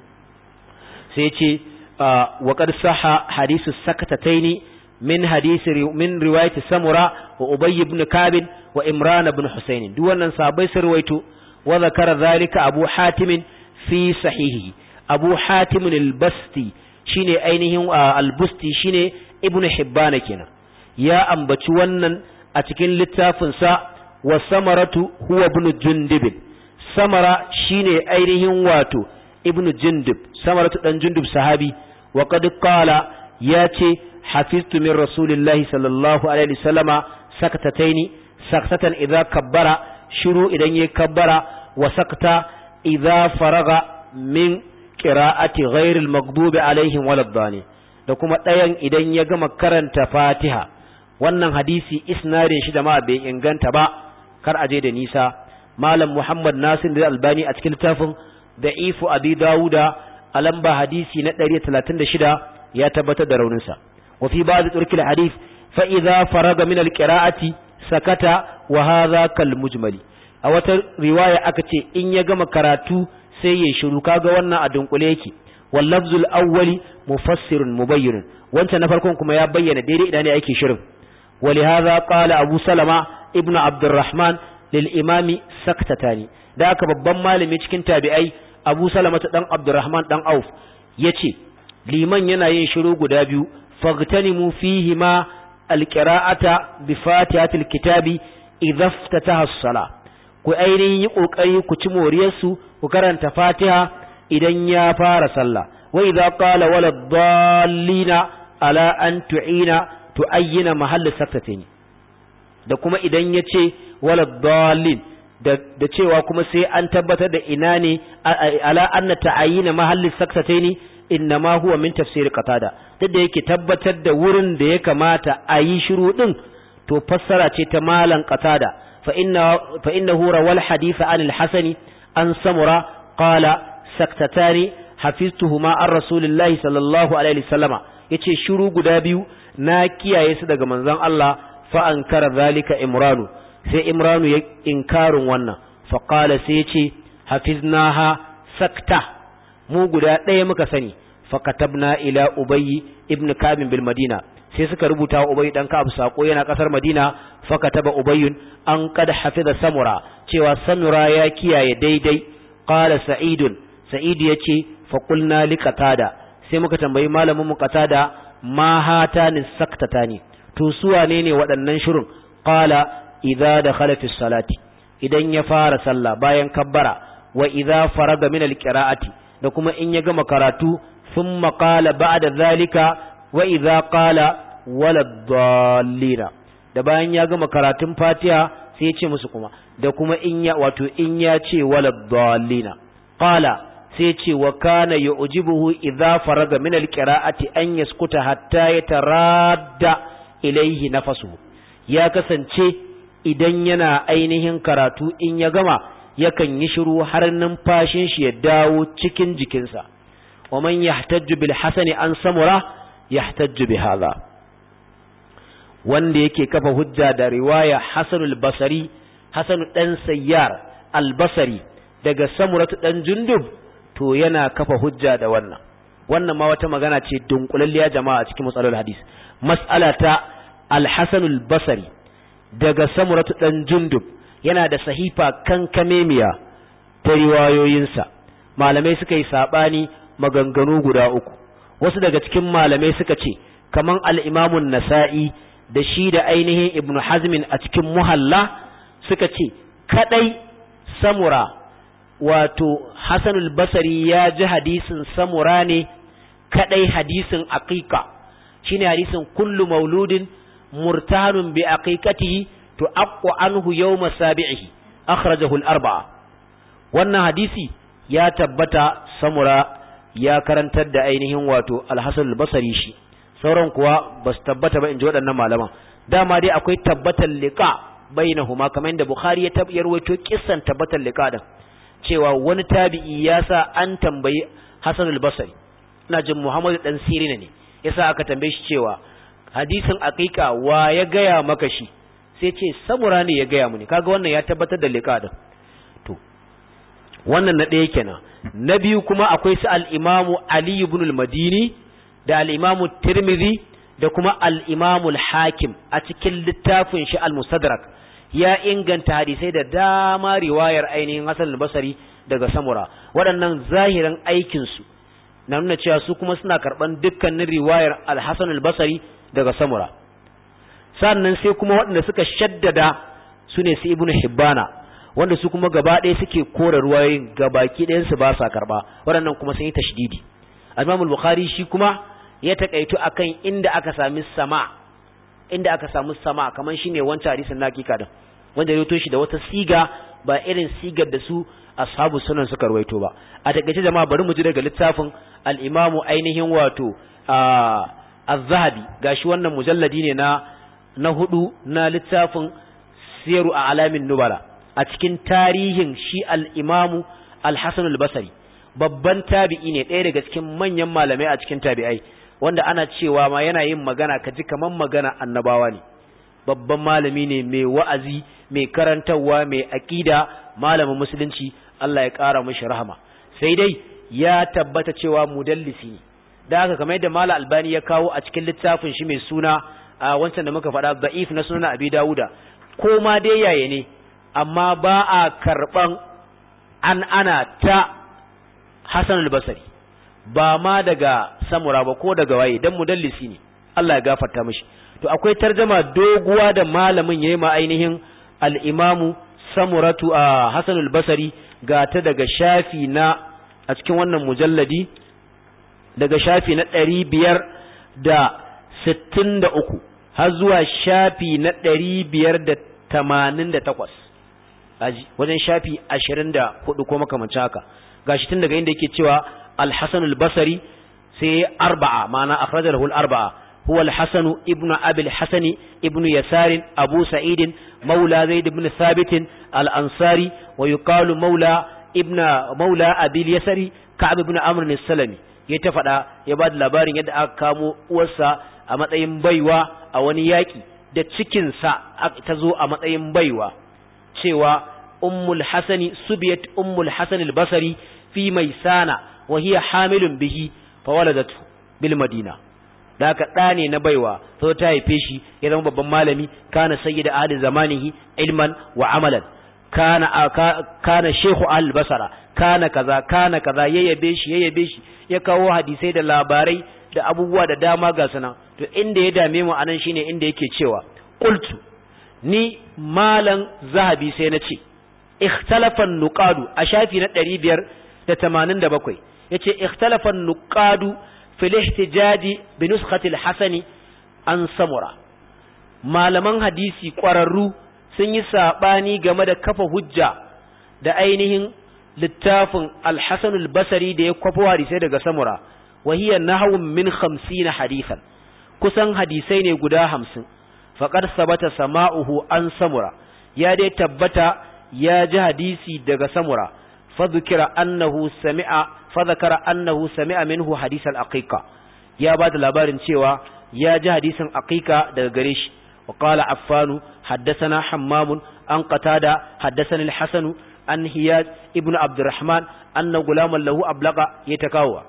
sai ya ce wa qad sahha hadithu sakatataini min riwayati Samura wa Ubay ibn Ka'b wa Imran ibn Husayn duk wannan sahabbai sun rawaito wa zakara zalika Abu Hatim fi sahihi Abu Hatim al-Basti shine ainihin al-Busti shine Ibn Hibban kenan ya ambaci wannan a cikin littafin sa wa Samaratu huwa ibn Jundub Samara shine ainihin wato Ibn Jundub Samaratu dan Jundub sahabi wa qad qala yace hafiztu min rasulillahi sallallahu alaihi wasallama sakatatan idza kabbara shiru idan yayi kabbara wa sakta idza faraga min qira'ati ghairil maghdubi alaihim waladdani da kuma ɗayan idan ya gama karanta Fatiha wannan hadisi isnadin shi da ma bai inganta ba kar aje da nisa malam Muhammad Nasir da Albani a cikin littafin Da'ifu Abi Dawuda a lamba hadisi na 136 ya tabbatar da rauninsa wa fi ba'd turkil hadith fa idza faraga min alqira'ati sakata wa hadha kal mujmali a wata riwaya aka ce in ya gama karatu sai ya shiru kaga wannan a dunkule yake wal lafzul awwali mufassirun mubayyinun wancan na farkon kuma ya bayyana daidai idan ne yake shirin ولهذا قال أبو سلمة ابن عبد الرحمن للإمام سكتتاني da aka babban malami cikin tabi'ai Abu Salama dan Abdurrahman dan Auf yace liman yana yin shiru guda biyu fagtanimu fihi ma alqira'ata bi fatihatil kitabi idza iftataha as-sala ku ainihin yi kokari ku ci moriyar su ku karanta Fatiha idan ya fara sallah wa idza qala waladdallina ala an tu'ayyina mahall saktatin da kuma idan yace waladdallin da cewa kuma sai an tabbatar da ina ne ala anna ta'ayyina mahall saktatin innama huwa min tafsir qatada duk da yake tabbatar da wurin da ya kamata a yi shiru din to fassara ce ta malan qatada fa innahu rawal hadith an al-hasani an samura qala saktatani hafiztuhuma an rasulillahi sallallahu alaihi wasallama yace shiru guda biyu na kiyaye su daga manzon Allah fa ankara zalika imranu sai imranu ya inkarin wannan fa qala sai yace hafiznaha sakta mu guda ɗaya muka sani fa katabna ila ubayy ibn ka'b bil madina sai suka rubuta wa ubayy dan ka'ab sako yana kasar madina fa kataba ubayy an qad hafiza samura cewa samura ya kiyaye daidai qala sa'id yace fa qulna li qatada sai muka tambayi malamin mu qatada ma hatani saktatani to su wane ne waɗannan shirin qala idza dakhala fi salati idan ya fara sallah bayan kabbara wa idza faraga min alqira'ati da kuma in ya gama karatu thumma qala ba'da zalika wa idza qala waladdallina da bayan ya gama karatun Fatiha sai ya ce musu kuma da kuma in ya ce waladdallina qala sai ce wa kana yu'jibuhu idza faraga min alqira'ati an yaskuta hatta yataradda ilayhi nafsuhu ya kasance idan yana ainihin karatu in ya gama yakan yi shiru har numfashin shi ya dawo cikin jikinsa. wa man yahtajju bil hasani an samura yahtajju bi hadha, wanda yake kafa hujja da riwaya Hasanul Basri, Hasan dan Sayyar al-Basri daga Samuratu dan Jundub, to yana kafa hujja da wannan ma wata magana ce dunkulalliya jama'a cikin matsalolin hadisi. Mas'ala ta al-Hasanul Basri daga Samuratu dan Jundub yana da sahifa kankamemiya ta riwayoyinsa. Malamai suka yi sabani maganganu guda uku. Wasu daga cikin malamai suka ce kaman al-Imamun Nasa'i da shi da ainihin Ibn Hazmin a cikin Muhalla suka ce kadai Samura, wato Hasanul Basri ya ji hadisin Samura ne kadai, hadisin aqiqa shine hadisin kullu mauludin murtahanun bi aqiqatihi tu'aqqu anhu yawma sabi'ihi, akhrajahu al-arba'a. Wannan hadisi ya tabbata Samura ya karantar da ainihin wato al-Hasan al-Basri shi, sauran kuwa ba su tabbata ba in ji waɗannan malaman. Dama dai akwai tabbatar liqa bainahuma, kamar yadda Bukhari ya rawaito kissan tabbatar liqa din, cewa wani tabi'i ya sa an tambayi Hasan al-Basri, ina jin Muhammad dan Sirina ne, yasa aka tambaye shi cewa hadisin aqiqa wa ya gaya maka shi, sai ce Samura ne ya gaya mu ne. Kaga wannan ya tabbatar da liqa din. To wannan na ɗaya kenan. Na biyu kuma akwai su al-Imamu Ali ibn al-Madini da al-Imamu Tirmidhi da kuma al-Imamu al-Hakim a cikin littafin shi al-Mustadrak ya inganta hadisai da dama riwayar ainihin Hasan al-Basri daga Samura. Waɗannan zahirin aikin su na nuna cewa su kuma suna karban dukkanin riwayar al-Hasan al-Basri daga Samura. Sannan sai kuma waɗanda suka shaddada su ne su Ibn Hibbana, wanda su kuma gaba ɗaya suke kore ruwayoyin gabaki ɗayan su ba sa karba. Waɗannan kuma sun yi tashdidi. Imam al-Bukhari shi kuma ya takaitu akan inda aka sami sama kaman shine wancan hadisin na hakika din, wanda ya rawaito shi da wata siga ba irin sigar da su ashabu sunan suka rawaito ba. A takaice jama'a bari mu ji daga littafin al-Imam ainihin wato az-Zahabi, gashi wannan mujalladi ne na hudu na littafin Siyaru A'lamin Nubala, a cikin tarihin shi al-Imam al-Hasan al-Basri. Babban tabi'i ne, ɗaya daga cikin manyan malamai a cikin tabi'ai, wanda ana cewa ma yana yin magana kaji kaman magana annabawa ne. Babban malami ne, mai wa'azi, mai karantarwa, mai aqida, malamin musulunci, Allah ya ƙara mishi rahama. Sai dai ya tabbata cewa mudallisi ne. Da haka kamar yadda Malam Albani ya kawo a cikin littafin shi mai suna wancan da muka faɗa da'if na sunan Abi Dawuda, ko ma dai yaye ne, amma ba a karɓan ana ta Hasan al-Basri, ba ma daga Samura ba ko daga waye, dan mudallisi ne, Allah ya gafarta mishi. To akwai tarjuma doguwa da malamin yayi ma ainihin al-Imamu Samuratu Hasan al-Basri, ga ta daga shafi na a cikin wannan mujalladi daga shafi na 563 har zuwa shafi na 588, wajen shafi 24 ko makamancin haka. Gashi tun daga inda yake cewa al-Hasan al-Basri sai arba'a, ma'ana akhrajahu al-arba'a, huwa al-Hasan ibn Abi al-Hasan ibn Yasar Abu Sa'id maula Zaid ibn Thabit al-Ansari, wa yuqalu maula Abi al-Yasari Ka'ab ibn Amr al-Salami. Ya ta fada, ya ba da labarin yadda aka kamo uwarsa a matsayin baiwa a wani yaki, da cikin sa ta zo a matsayin baiwa, cewa ummul Hasani subiyat ummul Hasan al-Basri fi Maisana wa hiya hamilun bihi fa waladatu bil Madina. Da haka ɗa ne na baiwa, sai ta haife shi, ya zama babban malami, kana sayyida ahli zamanihi ilman wa amalan, kana shehu al-Basra, kana kaza yayyabe shi ya kawo hadisai da labarai da abubuwa da dama ga sanan. To inda ya dame mu anan shine inda yake cewa qultu, ni malan Zahabi sai na ce ikhtalafa an-nuqadu a shafi na 587 yace ikhtalafa an-nuqadu fil ihtijaji bi nuskhati al-Hasan an Samura. Malaman hadisi ƙwararru sun yi sabani game da kafa hujja da ainihin littafin al-Hasan al-Basri da ya kwafo hadisai daga Samura, wa hiya nahwun min 50 hadisan, kusan hadisai ne guda 50. Faqad sabata sama'uhu an Samura, ya dai tabbata ya ji hadisi daga samura fadhkira annahu sami'a minhu hadith al-aqiqa ya ba da labarin cewa ya ji hadisin aqiqa daga gare shi wa qala affanu haddathana hammam an qatada haddathana al-hasan an hiyaz ibn abdurrahman anna gulaman lahu ablaqa yatakawa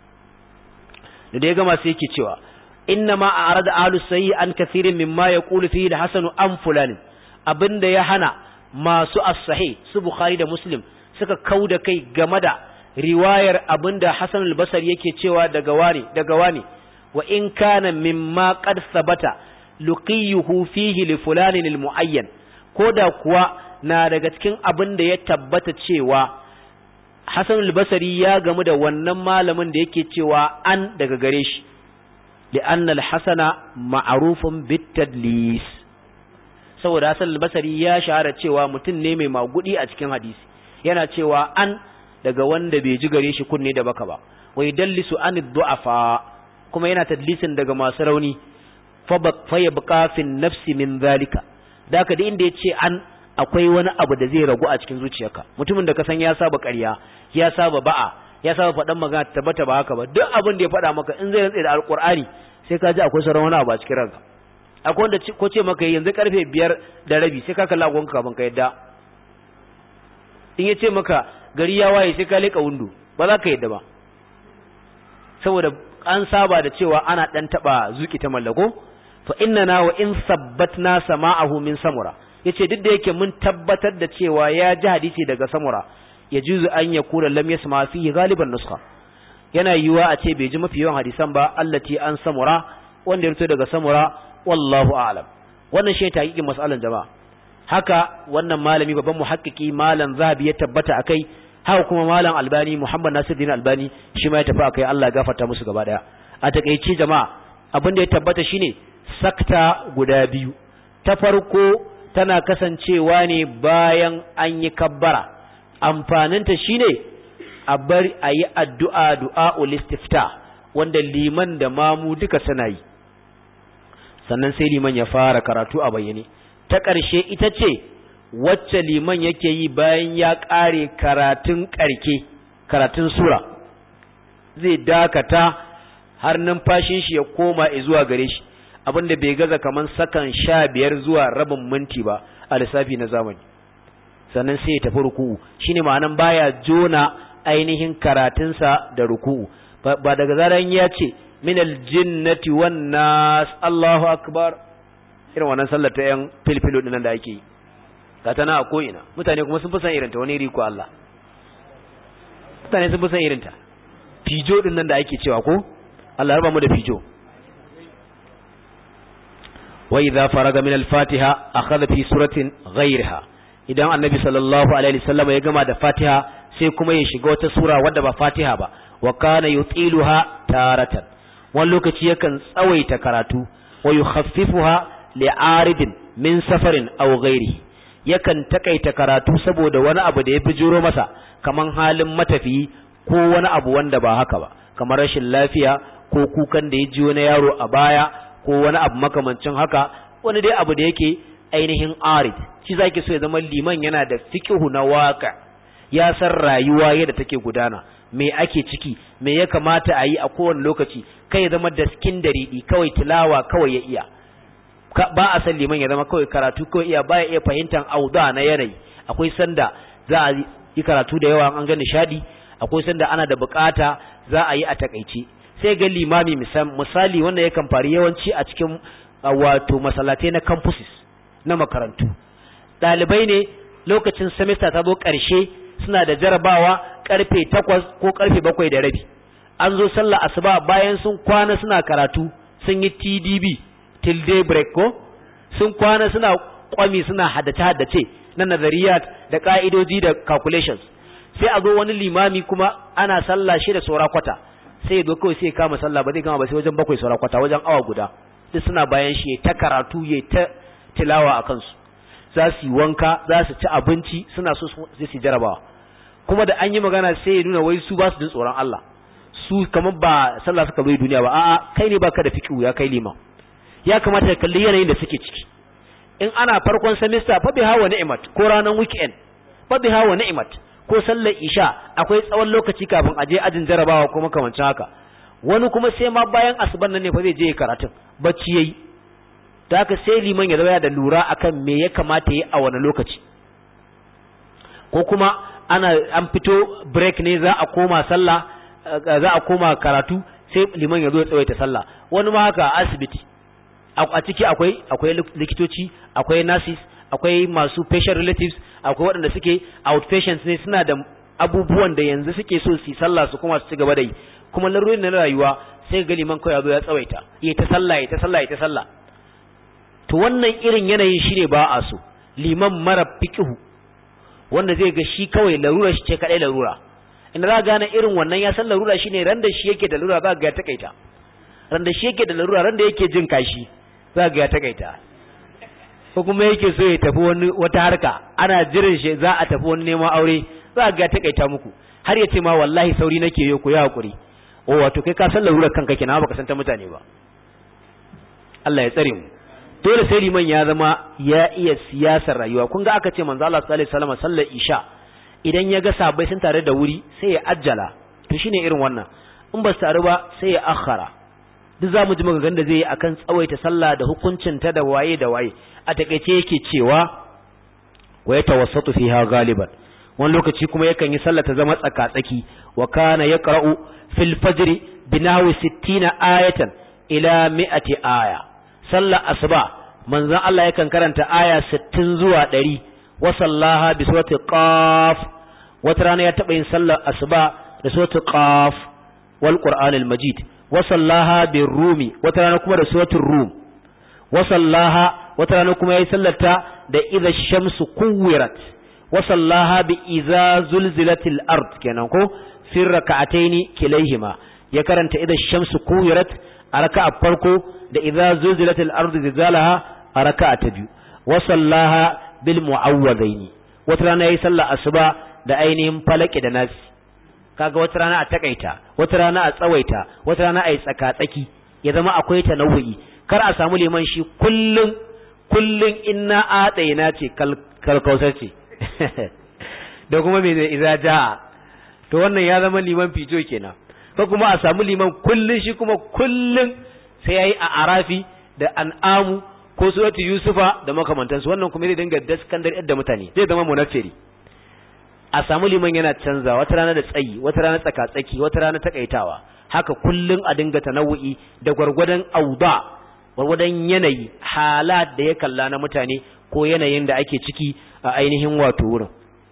da ya gama sai yake cewa inna ma a'rada ahlus sayyi an kathirin mimma yaqulu fihi al-hasan an fulan abinda ya hana masu as-sahih su bukhari da muslim suka kauda kai game da riwayar abinda hasan al-basri yake cewa daga wani wa in kana mimma qad thabata luqiyuhu fihi li fulanin al-muayyan koda kuwa na daga cikin abinda ya tabbata cewa hasan al-basri ya gamu da wannan malamin da yake cewa an daga gare shi li'anna al-hasana ma'rufun bit-tadlis saboda hasan al-basri ya shahara cewa mutum ne mai magudi a cikin hadisi yana cewa an daga wanda bai ji gare shi kunne da baka ba wa yadallisu an ad-du'afa kuma yana tadlisin daga masu rauni fa yabqa fi nafsi min zalika da haka da inda yace an akwai wani abu da zai ragu a cikin zuciyarka mutumin da ka san ya saba ƙarya ya saba ba'a ya saba faɗan magana tabbata ba haka ba duk abin da ya faɗa maka in zai rantsa da alƙur'ani sai ka ji akwai sauran wani abu a cikin ranka akwai wanda ko ce maka yanzu karfe 5:30 sai ka kalla agonka kafin ka yadda in ya ce maka gari ya waye sai ka leka windo ba za ka yadda ba saboda an saba da cewa ana dan taba zuki ta mallako fa innana wa in sabbatna sama'ahu min samura yace duk da yake mun tabbatar da cewa ya ji hadisi daga samura ya juzu an ya kula lam yasma fihi galiban nuskha yana yiwa a ce bai ji mafi yawan hadisan ba allati an samura wanda ya rito daga samura wallahu a'lam wannan shi ta hakikin mas'alan jama'a haka wannan malami babban muhakkiki malam zahabi ya tabbata akai haka kuma malam albani muhammad nasiruddin albani shi ma ya tafi akai Allah ya gafarta musu gaba daya a takeici jama'a abin da ya tabbata shine sakta guda biyu ta farko tana kasancewa ne bayan an yi kabbara amfaninta shine a bari a yi addu'a du'a'ul istifta wanda liman da mamu duka suna yi sannan sai liman ya fara karatu a bayyane ta ƙarshe ita ce wacce liman yake yi bayan ya ƙare karatun sura zai dakata har numfashin shi ya koma zuwa gare shi abinda bai gaza kaman sakan 15 zuwa rabin minti ba a lissafi na zamani sannan sai ya tafi ruku'u shine ma'anan baya jona ainihin karatunsa da ruku'u ba daga zaran ya ce minal jinnati wan nas Allahu akbar irin wannan sallar ta yan filfilo dinan da ake yi ga tana a ko ina mutane kuma sun fi san irinta wani riko Allah mutane sun fi san irinta fijo din nan da ake cewa ko Allah ya raba mu da fijo wa idza faraga min al-fatiha akhadha fi suratin ghayriha idan annabi sallallahu alaihi wasallam ya gama da fatiha sai kuma ya shiga wata sura wadda ba fatiha ba wa kana yutiluha taratan wani lokaci yakan tsawaita karatu wa yukhaffifuha li'aridin min safarin aw ghairihi yakan takaita karatu saboda wani abu da ya bijiro masa kaman halin matafiyi ko wani abu wanda ba haka ba kamar rashin lafiya ko kukan da ya ji wani yaro a baya ko wani abu makamancin haka wani dai abu da yake ainihin arid shi zaki so ya zama liman yana da fiqhu na waka ya san rayuwa yadda take gudana me ake ciki me ya kamata a yi a kowane lokaci kai ya zama da skin daridi kawai tilawa kawai ya iya ba a san liman ya zama kawai karatu kawai iya baya iya fahimtar auda na yanayi akwai sanda za a yi karatu da yawa an ga nishadi akwai sanda ana da bukata za a yi a takaice sai ga limami misali wanda yakan faru yawanci a cikin wato masallatai na campuses na makarantu dalibai ne lokacin semester ta zo karshe suna da jarabawa karfe 8 ko karfe 7:30 an zo sallah asuba bayan sun kwana suna karatu sun yi TDB till day break ko sun kwana suna kwami suna haddace na nazariyat da ka'idoji da calculations sai a zo wani limami kuma ana sallah shi da saura kwata sai ya zo kawai sai ya kama sallah ba zai kama ba sai wajen 7 saura kwata wajen awa guda duk suna bayan shi ta karatu ya ta tilawa a kansu za su yi wanka za su ci abinci suna so su jarabawa kuma da an yi magana sai ya nuna wai su ba su jin tsoron Allah su kamar ba sallah suka bai duniya ba a'a kai ne baka da fiqhu ya kai liman ya kamata ka kalli yanayin da suke ciki in ana farkon semester fa bi hawa ni'mat ko ranan weekend fa biha wa ni'mat, ko sallar isha akwai tsawon lokaci kafin a je ajin jarabawa ko makamancin haka. Wani kuma sai ma bayan asuban nan ne fa zai je karatun, bacci yayi. Da haka sai liman ya zama da lura akan me ya kamata yi a wani lokaci. Ko kuma an fito break ne za a koma sallah, za a koma karatu, sai liman ya zo ya tsawaita sallah. Wani ma haka a asibiti, a ciki akwai likitoci, akwai nurses, akwai masu patient relatives, akwai waɗanda suke outpatients ne, suna da abubuwan da yanzu suke so su sallah su kuma su ci gaba da yi, kuma larurin na rayuwa sai ga liman kawai ya zo ya tsawaita ya ta sallah. To wannan irin yanayin shi ne ba a so. Liman mara fiqhu wanda zai ga shi kawai larura shi ce kadai larura, inda za gane irin wannan ya san larura shine ran da shi yake da larura za ga ya takaita, ran da shi yake da larura ran da yake jin kashi za ga ya takaita, ko kuma yake so ya tafi wata harka ana jiran shi za a tafi wani neman aure za ga ya takaita muku, har ya ce ma wallahi sauri nake yi ku ya hakuri. Wato kai ka san larurar kanka kenan baka san ta mutane ba. Allah ya tsare mu. Dole sai liman ya zama ya iya siyasar rayuwa. Kun ga aka ce manzo Allah sallallahu alaihi wasallam sallar isha idan ya ga sahabbai sun tare da wuri sai ya ajjala, to shine irin wannan. In ba su tare ba sai ya akhara. Duk zamu ji maganganun da zai yi akan tsawaita sallah da hukuncin ta da waye da waye. A takeice yake cewa wa yatawassatu fiha galiban, wani lokaci kuma yakan yi sallah ta zama tsaka-tsaki. Wa kana yaqra'u fil fajr binawi 60 ayatan ila 100 aya. Sallar asuba manzon Allah yakan karanta aya 60 zuwa 100. Wa sallaha bi surati qaf, wata rana ya taba yin sallar asuba da surati qaf wal qur'anil majid. Wa sallaha bir rumi, wata rana kuma da suratul rum. Wa sallaha, wata rana kuma yayi sallarta da idha shamsu kuwirat. Wa sallaha bi idza zulzilatil ard, kenan ko fi rak'ataini kilayhima, ya karanta idha shamsu kuwirat a raka'a farko da idza zulzilatil ardu zilzalaha a raka'a ta biyu. Wa sallaha bil mu'awwadaini, wata rana yayi sallar asuba da ainihin falaki da nasi. Kaga wata rana a takaita, wata rana a tsawaita, wata rana a yi tsaka-tsaki, ya zama akwai tanawu'i. Kar a samu liman shi kullun inna adaina ce kalkausar ce da kuma me zai idza jaa, to wannan ya zama liman fito kenan. Ko kuma a samu liman kullun shi kuma kullun sai yayi a arafi da an'amu ko suratu yusufa da makamantansu, wannan kuma zai dinga daskandar yadda mutane, zai zama munaffiri. A samu liman yana canza, wata rana da tsayi, wata rana tsaka-tsaki, wata rana takaitawa, haka kullun a dinga tanawu'i da gwargwadon auda, gwargwadon yanayi, halat da ya kalla na mutane ko yanayin da ake ciki a ainihin wato wurin.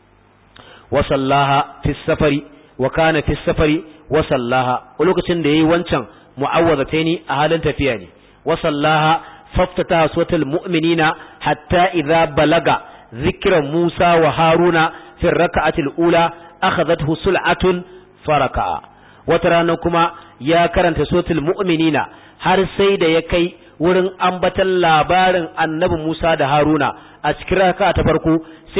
Wa sallaha fi safari, wa kana fi safari wa sallaha, lokacin da yayi wancan mu'awwazataini a halin tafiya ne. Wa sallaha faftata suratul mu'minina hatta idza balaga zikra Musa wa Haruna fi raka'atil ula akhadhathu sul'atun faraka. Wata rana kuma ya karanta suratul mu'minina har sai da ya kai wurin ambatan labarin annabi Musa da Haruna a cikin raka'a ta farko,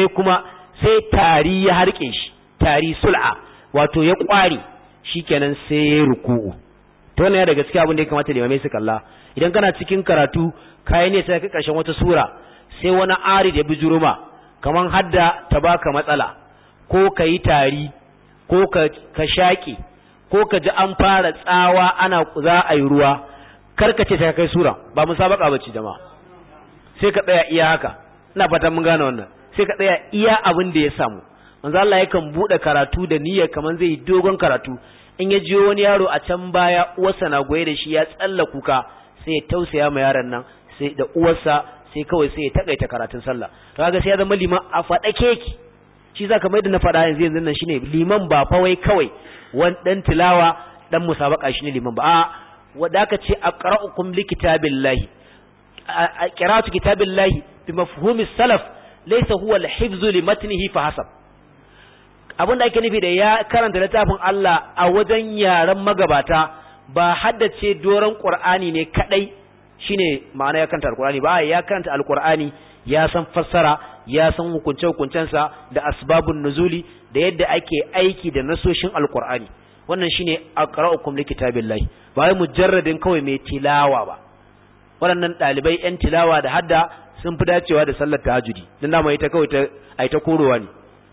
sai tari ya harke shi, tari sul'a, wato ya kware, shikenan sai ya ruku'u. To wannan ya daga cikin abin da ya kamata limamai su kalla. Idan kana cikin karatu kai ne sai ka karshen wata sura, sai wani ari da bijuruma kaman hadda ta baka matsala, ko ka yi tari, ko ka shaƙe, ko ka ji an fara tsawa ana za a yi ruwa, karkace ta kai sura, ba musabaka bace jama'a. Sai ka tsaya iya haka, ina fatan mun gane wannan. Sai ka tsaya iya abin da ya samu. Manzo Allah yakan bude karatu da niyyar kaman zai yi dogon karatu. In ya jiyo wani yaro a can baya uwarsa na goye da shi ya tsalla kuka, sai ya tausaya ma yaron nan, sai da uwarsa sai kawai sai ya takaita karatun sallah. To kaga sai ya zama liman a fadake ki. Shi zaka mai da na fada yanzu nan shine liman ba fa wai kawai wani dan tilawa dan musabaka shine liman ba. A wanda aka ce aqra'ukum likitabillahi. Qira'atu kitabillahi bi mafhumi salaf laysa huwa al-hifzu li matnihi fa hasab. Abinda ake nufi da ya karanta littafin Allah a wajen yaran magabata ba haddace doron Qur'ani ne kadai shine ma'ana ya karanta Al-Qur'ani ba, ya karanta Al-Qur'ani, ya san fassara, ya san hukunce-hukuncensa da asbabun nuzuli da yadda ake aiki da nasoshin Al-Qur'ani. Wannan shine aqra'ukum likitabillahi, ba wai mujarradin kawai mai tilawa ba. Waɗannan ɗalibai 'yan tilawa da hadda sun fi dacewa da sallar tahajjudi, dan dama ita kawai ai ta korowa ne.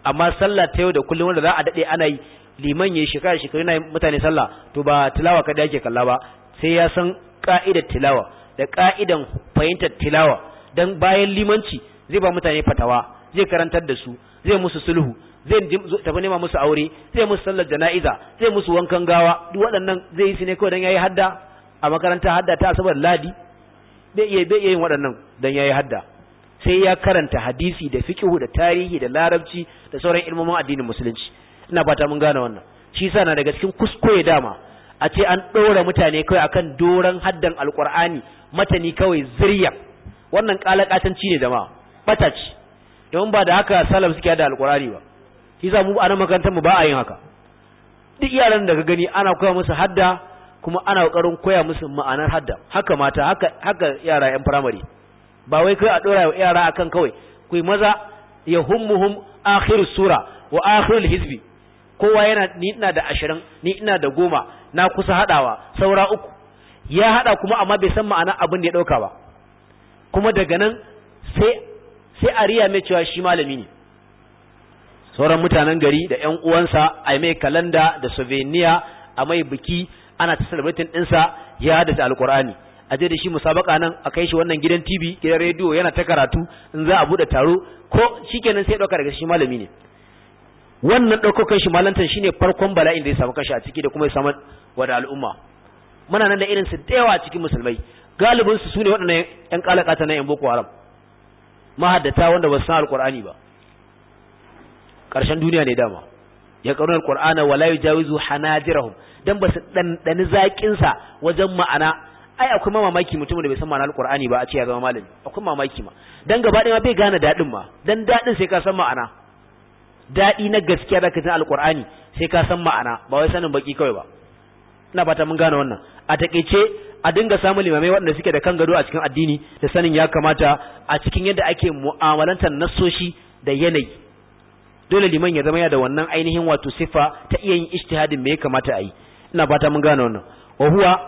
amma sallah ta yau da kullum wanda za a dade ana yi liman yayi shekara yana mutane sallah to ba tilawa kada yake kalla ba sai ya san ka'idar tilawa da ka'idan fahimtar tilawa dan bayan limanci zai ba mutane fatawa zai karantar da su zai musu sulhu zai tafi nema musu aure zai musu sallar jana'iza zai musu wankan gawa duk waɗannan zai yi su ne kawai dan yayi hadda a makaranta hadda ta asabar ladi bai iya yin waɗannan dan yayi hadda sai ya karanta hadisi da fiqhu da tarihi da larabci da sauran ilmomin addinin musulunci ina fata mun gane wannan shi yasa na daga cikin kuskure dama a ce an ɗora mutane kawai akan doran haddan alqur'ani matani kawai zuriya wannan kalakatanci ne jama'a bata ce don ba da haka salaf suke da alqur'ani ba shi yasa mu a nan makarantar mu ba a yin haka duk yaran da ka gani ana koya musu hadda kuma ana kokarin koya musu ma'anar hadda haka mata haka yara yan primary ba wai kai a dora yara akan kawai kuyi maza yahummuhum akhir sura wa akhirul hizbi kowa yana ni ina da 20 ni ina da 10 na kusa hadawa saura 3 ya hada kuma amma bai san ma'ana abin da ya dauka ba kuma daga nan sai ariya mai cewa shi malami ne sauran mutanen gari da ƴan uwansa a mai kalanda da souvenir a mai biki ana ta celebrating ɗinsa ya da alkur'ani a je da shi musabaka nan a kai shi wannan gidan TV gidan rediyo yana ta karatu in za a bude taro ko shikenan sai dauka daga shi malami ne wannan daukokan shi malantan shine farkon bala'in da ya samu kashi a ciki da kuma ya samu wada al'umma muna nan da irin su da yawa a cikin musulmai galibin su sune waɗannan ƴan kalakata na ƴan boko haram mahaddata wanda ba su san alkur'ani ba ƙarshen duniya ne dama ya ƙarunar qur'ana wala yujawizu hanajirahum dan ba su dandani zakin sa wajen ma'ana ai akwai mamaki mutumin da bai san ma'anar alqur'ani ba a ce ya zama malami akwai mamaki ma dan gaba ɗaya bai gane dadin ma dan dadin sai ka san ma'ana dadi na gaskiya da katin alqur'ani sai ka san ma'ana ba wai sanin baki kawai ba ina fata mun gane wannan a takeice a dinga samun limamai waɗanda suke da kan gado a cikin addini da sanin ya kamata a cikin yadda ake mu'amalantar nassoshi da yanayi dole liman ya zama ya da wannan ainihin wato sifa ta iya yin ijtihadin me ya kamata a yi ina fata mun gane wannan wa huwa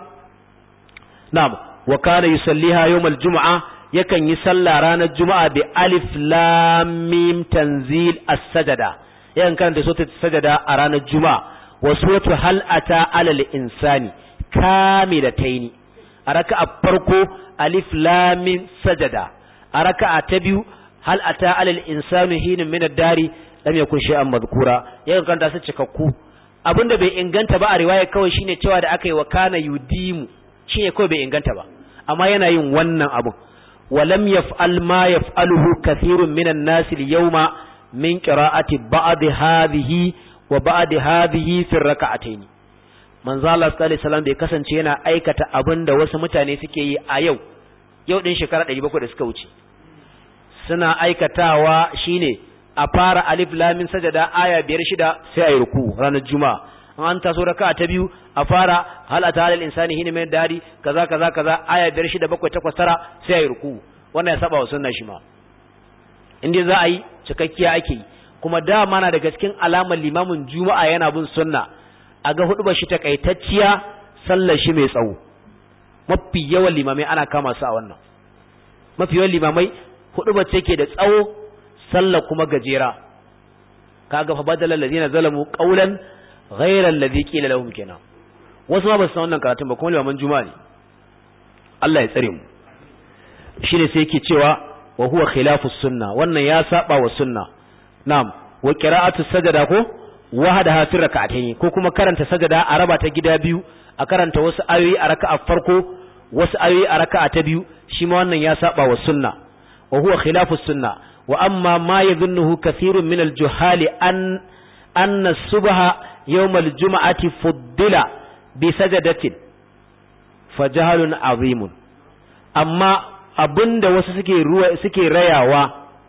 na'am wa kana yusalliha yawmal jumu'a yakan yi sallah ranar juma'a bi alif lam mim tanzil as-sajada yakan karanta suratul sajada a ranar juma'a wa suratul hal ata alal insani kamilataini a raka'a farko alif lam mim sajada a raka'a ta biyu hal ata alal insani hina min ad-dari lam yakun shay'an madhkura yakan karanta su cikakku abinda bai inganta ba a riwaya kawai shine cewa da aka yi wa kana yudimu shine kawai bai inganta ba amma yana yin wannan abu walam yaf'al ma yaf'aluhu kathirun minan nas al-yawma min qira'ati ba'd hadhihi wa ba'd hadhihi fi rak'atayn manzo Allah sallallahu alaihi wasallam bai kasance yana aikata abinda wasu mutane suke yi a yau din shekara 700 da suka wuce suna aikatawa shine a fara alif lamin sajada aya 5-6 sai ayi ruku ranar juma'a an taso raka'a ta biyu a fara hal ata alal insani hina min dari kaza aya 5-6 7-8-9 sai ayi ruku wannan ya saba wa sunna shi ma inda za a yi cikakkiya ake yi kuma dama na daga cikin alamar limamin juma'a yana bin sunna a ga hudu ba shi takaitacciya sallar shi mai tsawo mafi yawan limamai ana kama su a wannan mafi yawan limamai hudu ba ce ke da tsawo sallar kuma gajera kaga fa badala allazina zalamu qawlan ghayra allazi qila lahum kenan wasu ma ba su san wannan karatun ba kuma limaman juma'a ne Allah ya tsare mu shine sai yake cewa wa huwa khilafus sunna wannan ya saba wa sunna na'am wa qira'atu sajada ko wahadaha fi rak'atayn ko kuma karanta sajada a raba ta gida biyu a karanta wasu ayoyi a raka'a farko wasu ayoyi a raka'a ta biyu shi ma wannan ya saba wa sunna wa huwa khilafus sunna wa amma ma yadhunnuhu kathirun min al-juhali anna subha yawm al-jum'ati fuddila bi sajadatin fajahalun azimun amma abinda wasu suke rayawa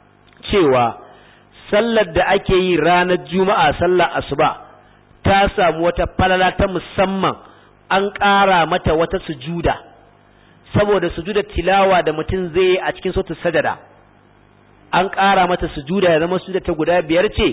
cewa sallar da ake yi ranar juma'a sallar asuba ta samu wata falala ta musamman an ƙara mata wata sujuda saboda sujudar tilawa da mutum zai yi a cikin sautin sajada an ƙara mata sujuda ya zama sujuda ta guda 5 ce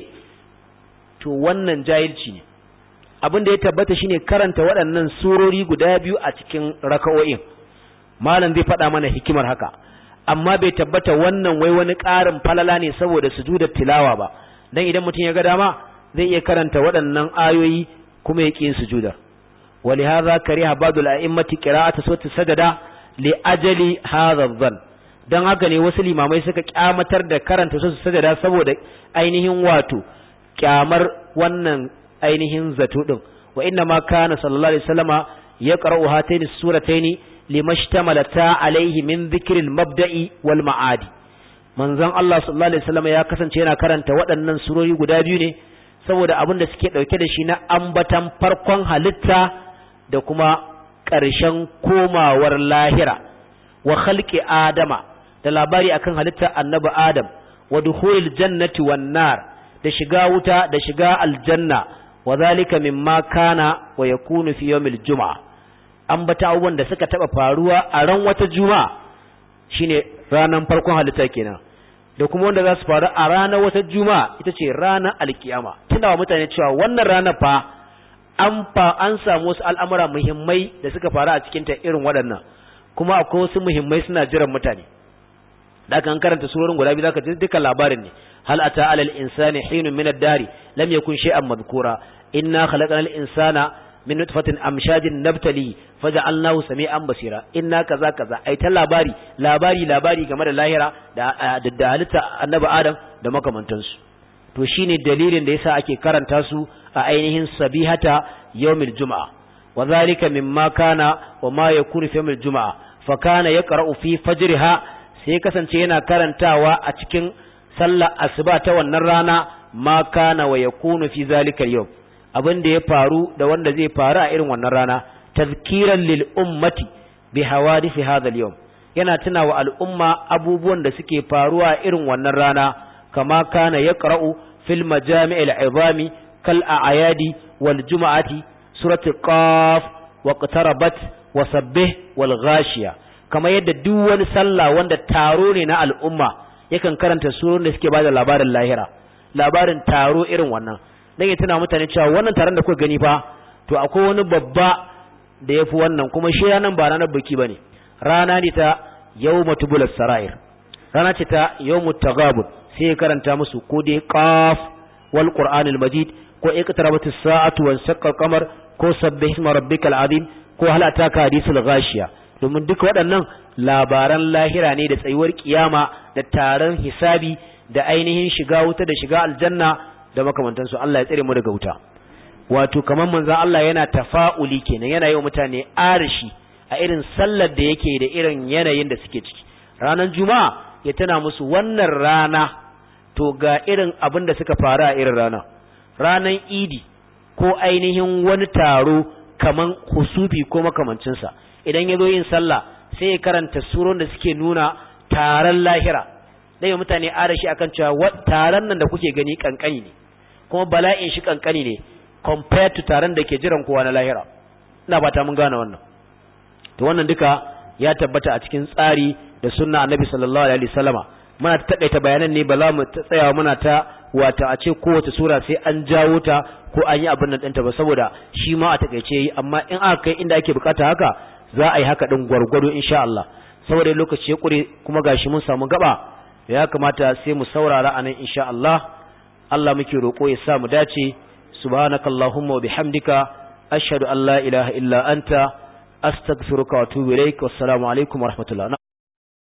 to wannan jahilci ne abin da ya tabbata shine karanta waɗannan surori guda 2 a cikin raka'o'in malam zai faɗa mana hikimar haka amma bai tabbata wannan wai wani ƙarin falala ne saboda sujudar tilawa ba dan idan mutum ya ga dama zai iya karanta waɗannan ayoyi kuma ya ƙi sujuda ولهذا كره بعض الأئمة قراءة سورة السجدة لأجل هذا الظن dan haka ne wasu limamai suka kyamatar da karanta su sajada saboda ainihin wato kyamar wannan ainihin zato din wa inna ma kana sallallahu alaihi wasallama yaqra'u hatayn as-suratayn limashtamalata alaihi min dhikri al-mabda'i wal ma'adi manzon Allah sallallahu alaihi wasallama ya kasance yana karanta waɗannan surori guda biyu ne saboda abin da suke dauke da shi na ambatan farkon halitta da kuma ƙarshen komawar lahira wa khalqi adama da labari akan halittar annabi adam wa dukhulil jannati wan nar da shiga wuta da shiga aljanna wa zalika mimma kana wa yakunu fi yawmil jumaa ambata abubuwan da suka taba faruwa a ran wata juma'a shine ranan farkon halitta kenan da kuma wanda za su faru a ranar wata juma'a ita ce ranar alkiyama tunawa mutane cewa wannan ranar fa an samu wasu al'amura muhimmai da suka faru a cikinta irin waɗannan kuma akwai wasu muhimmai suna jiran mutane da kan karanta surorin guda biyu zaka ji duka labarin ne hal ata alal insani hinun min ad-dari lam yakun shay'an madhkura inna khalaqnal insana min nutfatin amshajin nabtali faja'alnahu sami'an basira inna kaza kaza ai ta labari game da lahira da halitta annabi adam da makamantansu to shine dalilin da yasa ake karanta su a ainihin sabihata yawmil juma'a wa zalika mimma kana wa ma yakunu fi yawmil juma'a fa kana yaqra'u fi fajriha sai kasance yana karantawa a cikin sallar asuba ta wannan rana ma kana wa yakunu fi zalika al-yawm abin da ya faru da wanda zai faru a irin wannan rana tazkiran lil ummati bi hawadith hadha al-yawm yana tunawa al'umma abubuwan da suke faruwa irin wannan rana kama kana yaqra'u fil majami' al-'izami kal a'yadi wal jum'ati surati qaf wa qtarabat wa sabbih wal ghashiya kama yadda duk wani sallah wanda taro ne na al'umma yakan karanta surun da suke bada labarin lahira labarin taro irin wannan dan ya tuna mutane cewa wannan taron da kuka gani fa to akwai wani babba da yafi wannan kuma shi ranan ba ranar biki bane rana ne ta yawmatubul sarair rana ce ta yawmut taghabun sai karanta musu ko dai qaf wal qur'anil majid ko iqtarabatis sa'atu wan shaqqa qamar ko sabbih isma rabbikal azim ko hal ataka hadisul ghashiya domin duka waɗannan labaran lahira ne da tsayuwar kiyama da taron hisabi da ainihin shiga wuta da shiga aljanna da makamantansu Allah ya tsare mu daga wuta wato kamar manzo Allah yana tafa'uli kenan yana yi wa mutane arishi a irin sallar da yake da irin yanayin da suke ciki ranar juma'a ya tana musu wannan rana to ga irin abin da suka faru a irin rana ranar idi ko ainihin wani taro kaman husufi ko makamancinsa idan ya zo yin sallah sai ya karanta suron da suke nuna taron lahira dai mutane arashi akan cewa taron nan da kuke gani kankani ne kuma bala'in shi kankani ne compared to taron da ke jiran kowa na lahira ina ba ta mun gane wannan to wannan duka ya tabbata a cikin tsari da sunna annabi sallallahu alaihi wasallama muna ta takaita bayanan ne ba za mu tsaya muna ta wata a ce kowace sura sai an jawo ta ko an yi abin nan ɗinta ba saboda shi ma a takaice yi amma in aka kai inda ake bukata haka za a yi haka din gwargwado insha Allah saboda lokaci ya kure kuma gashi mun samu gaba ya kamata sai mu saurara anan insha Allah Allah muke roko ya sa mu dace subhanakallahumma wa bihamdika ashhadu an la ilaha illa anta astaghfiruka wa atubu ilaik wassalamu alaikum wa rahmatullah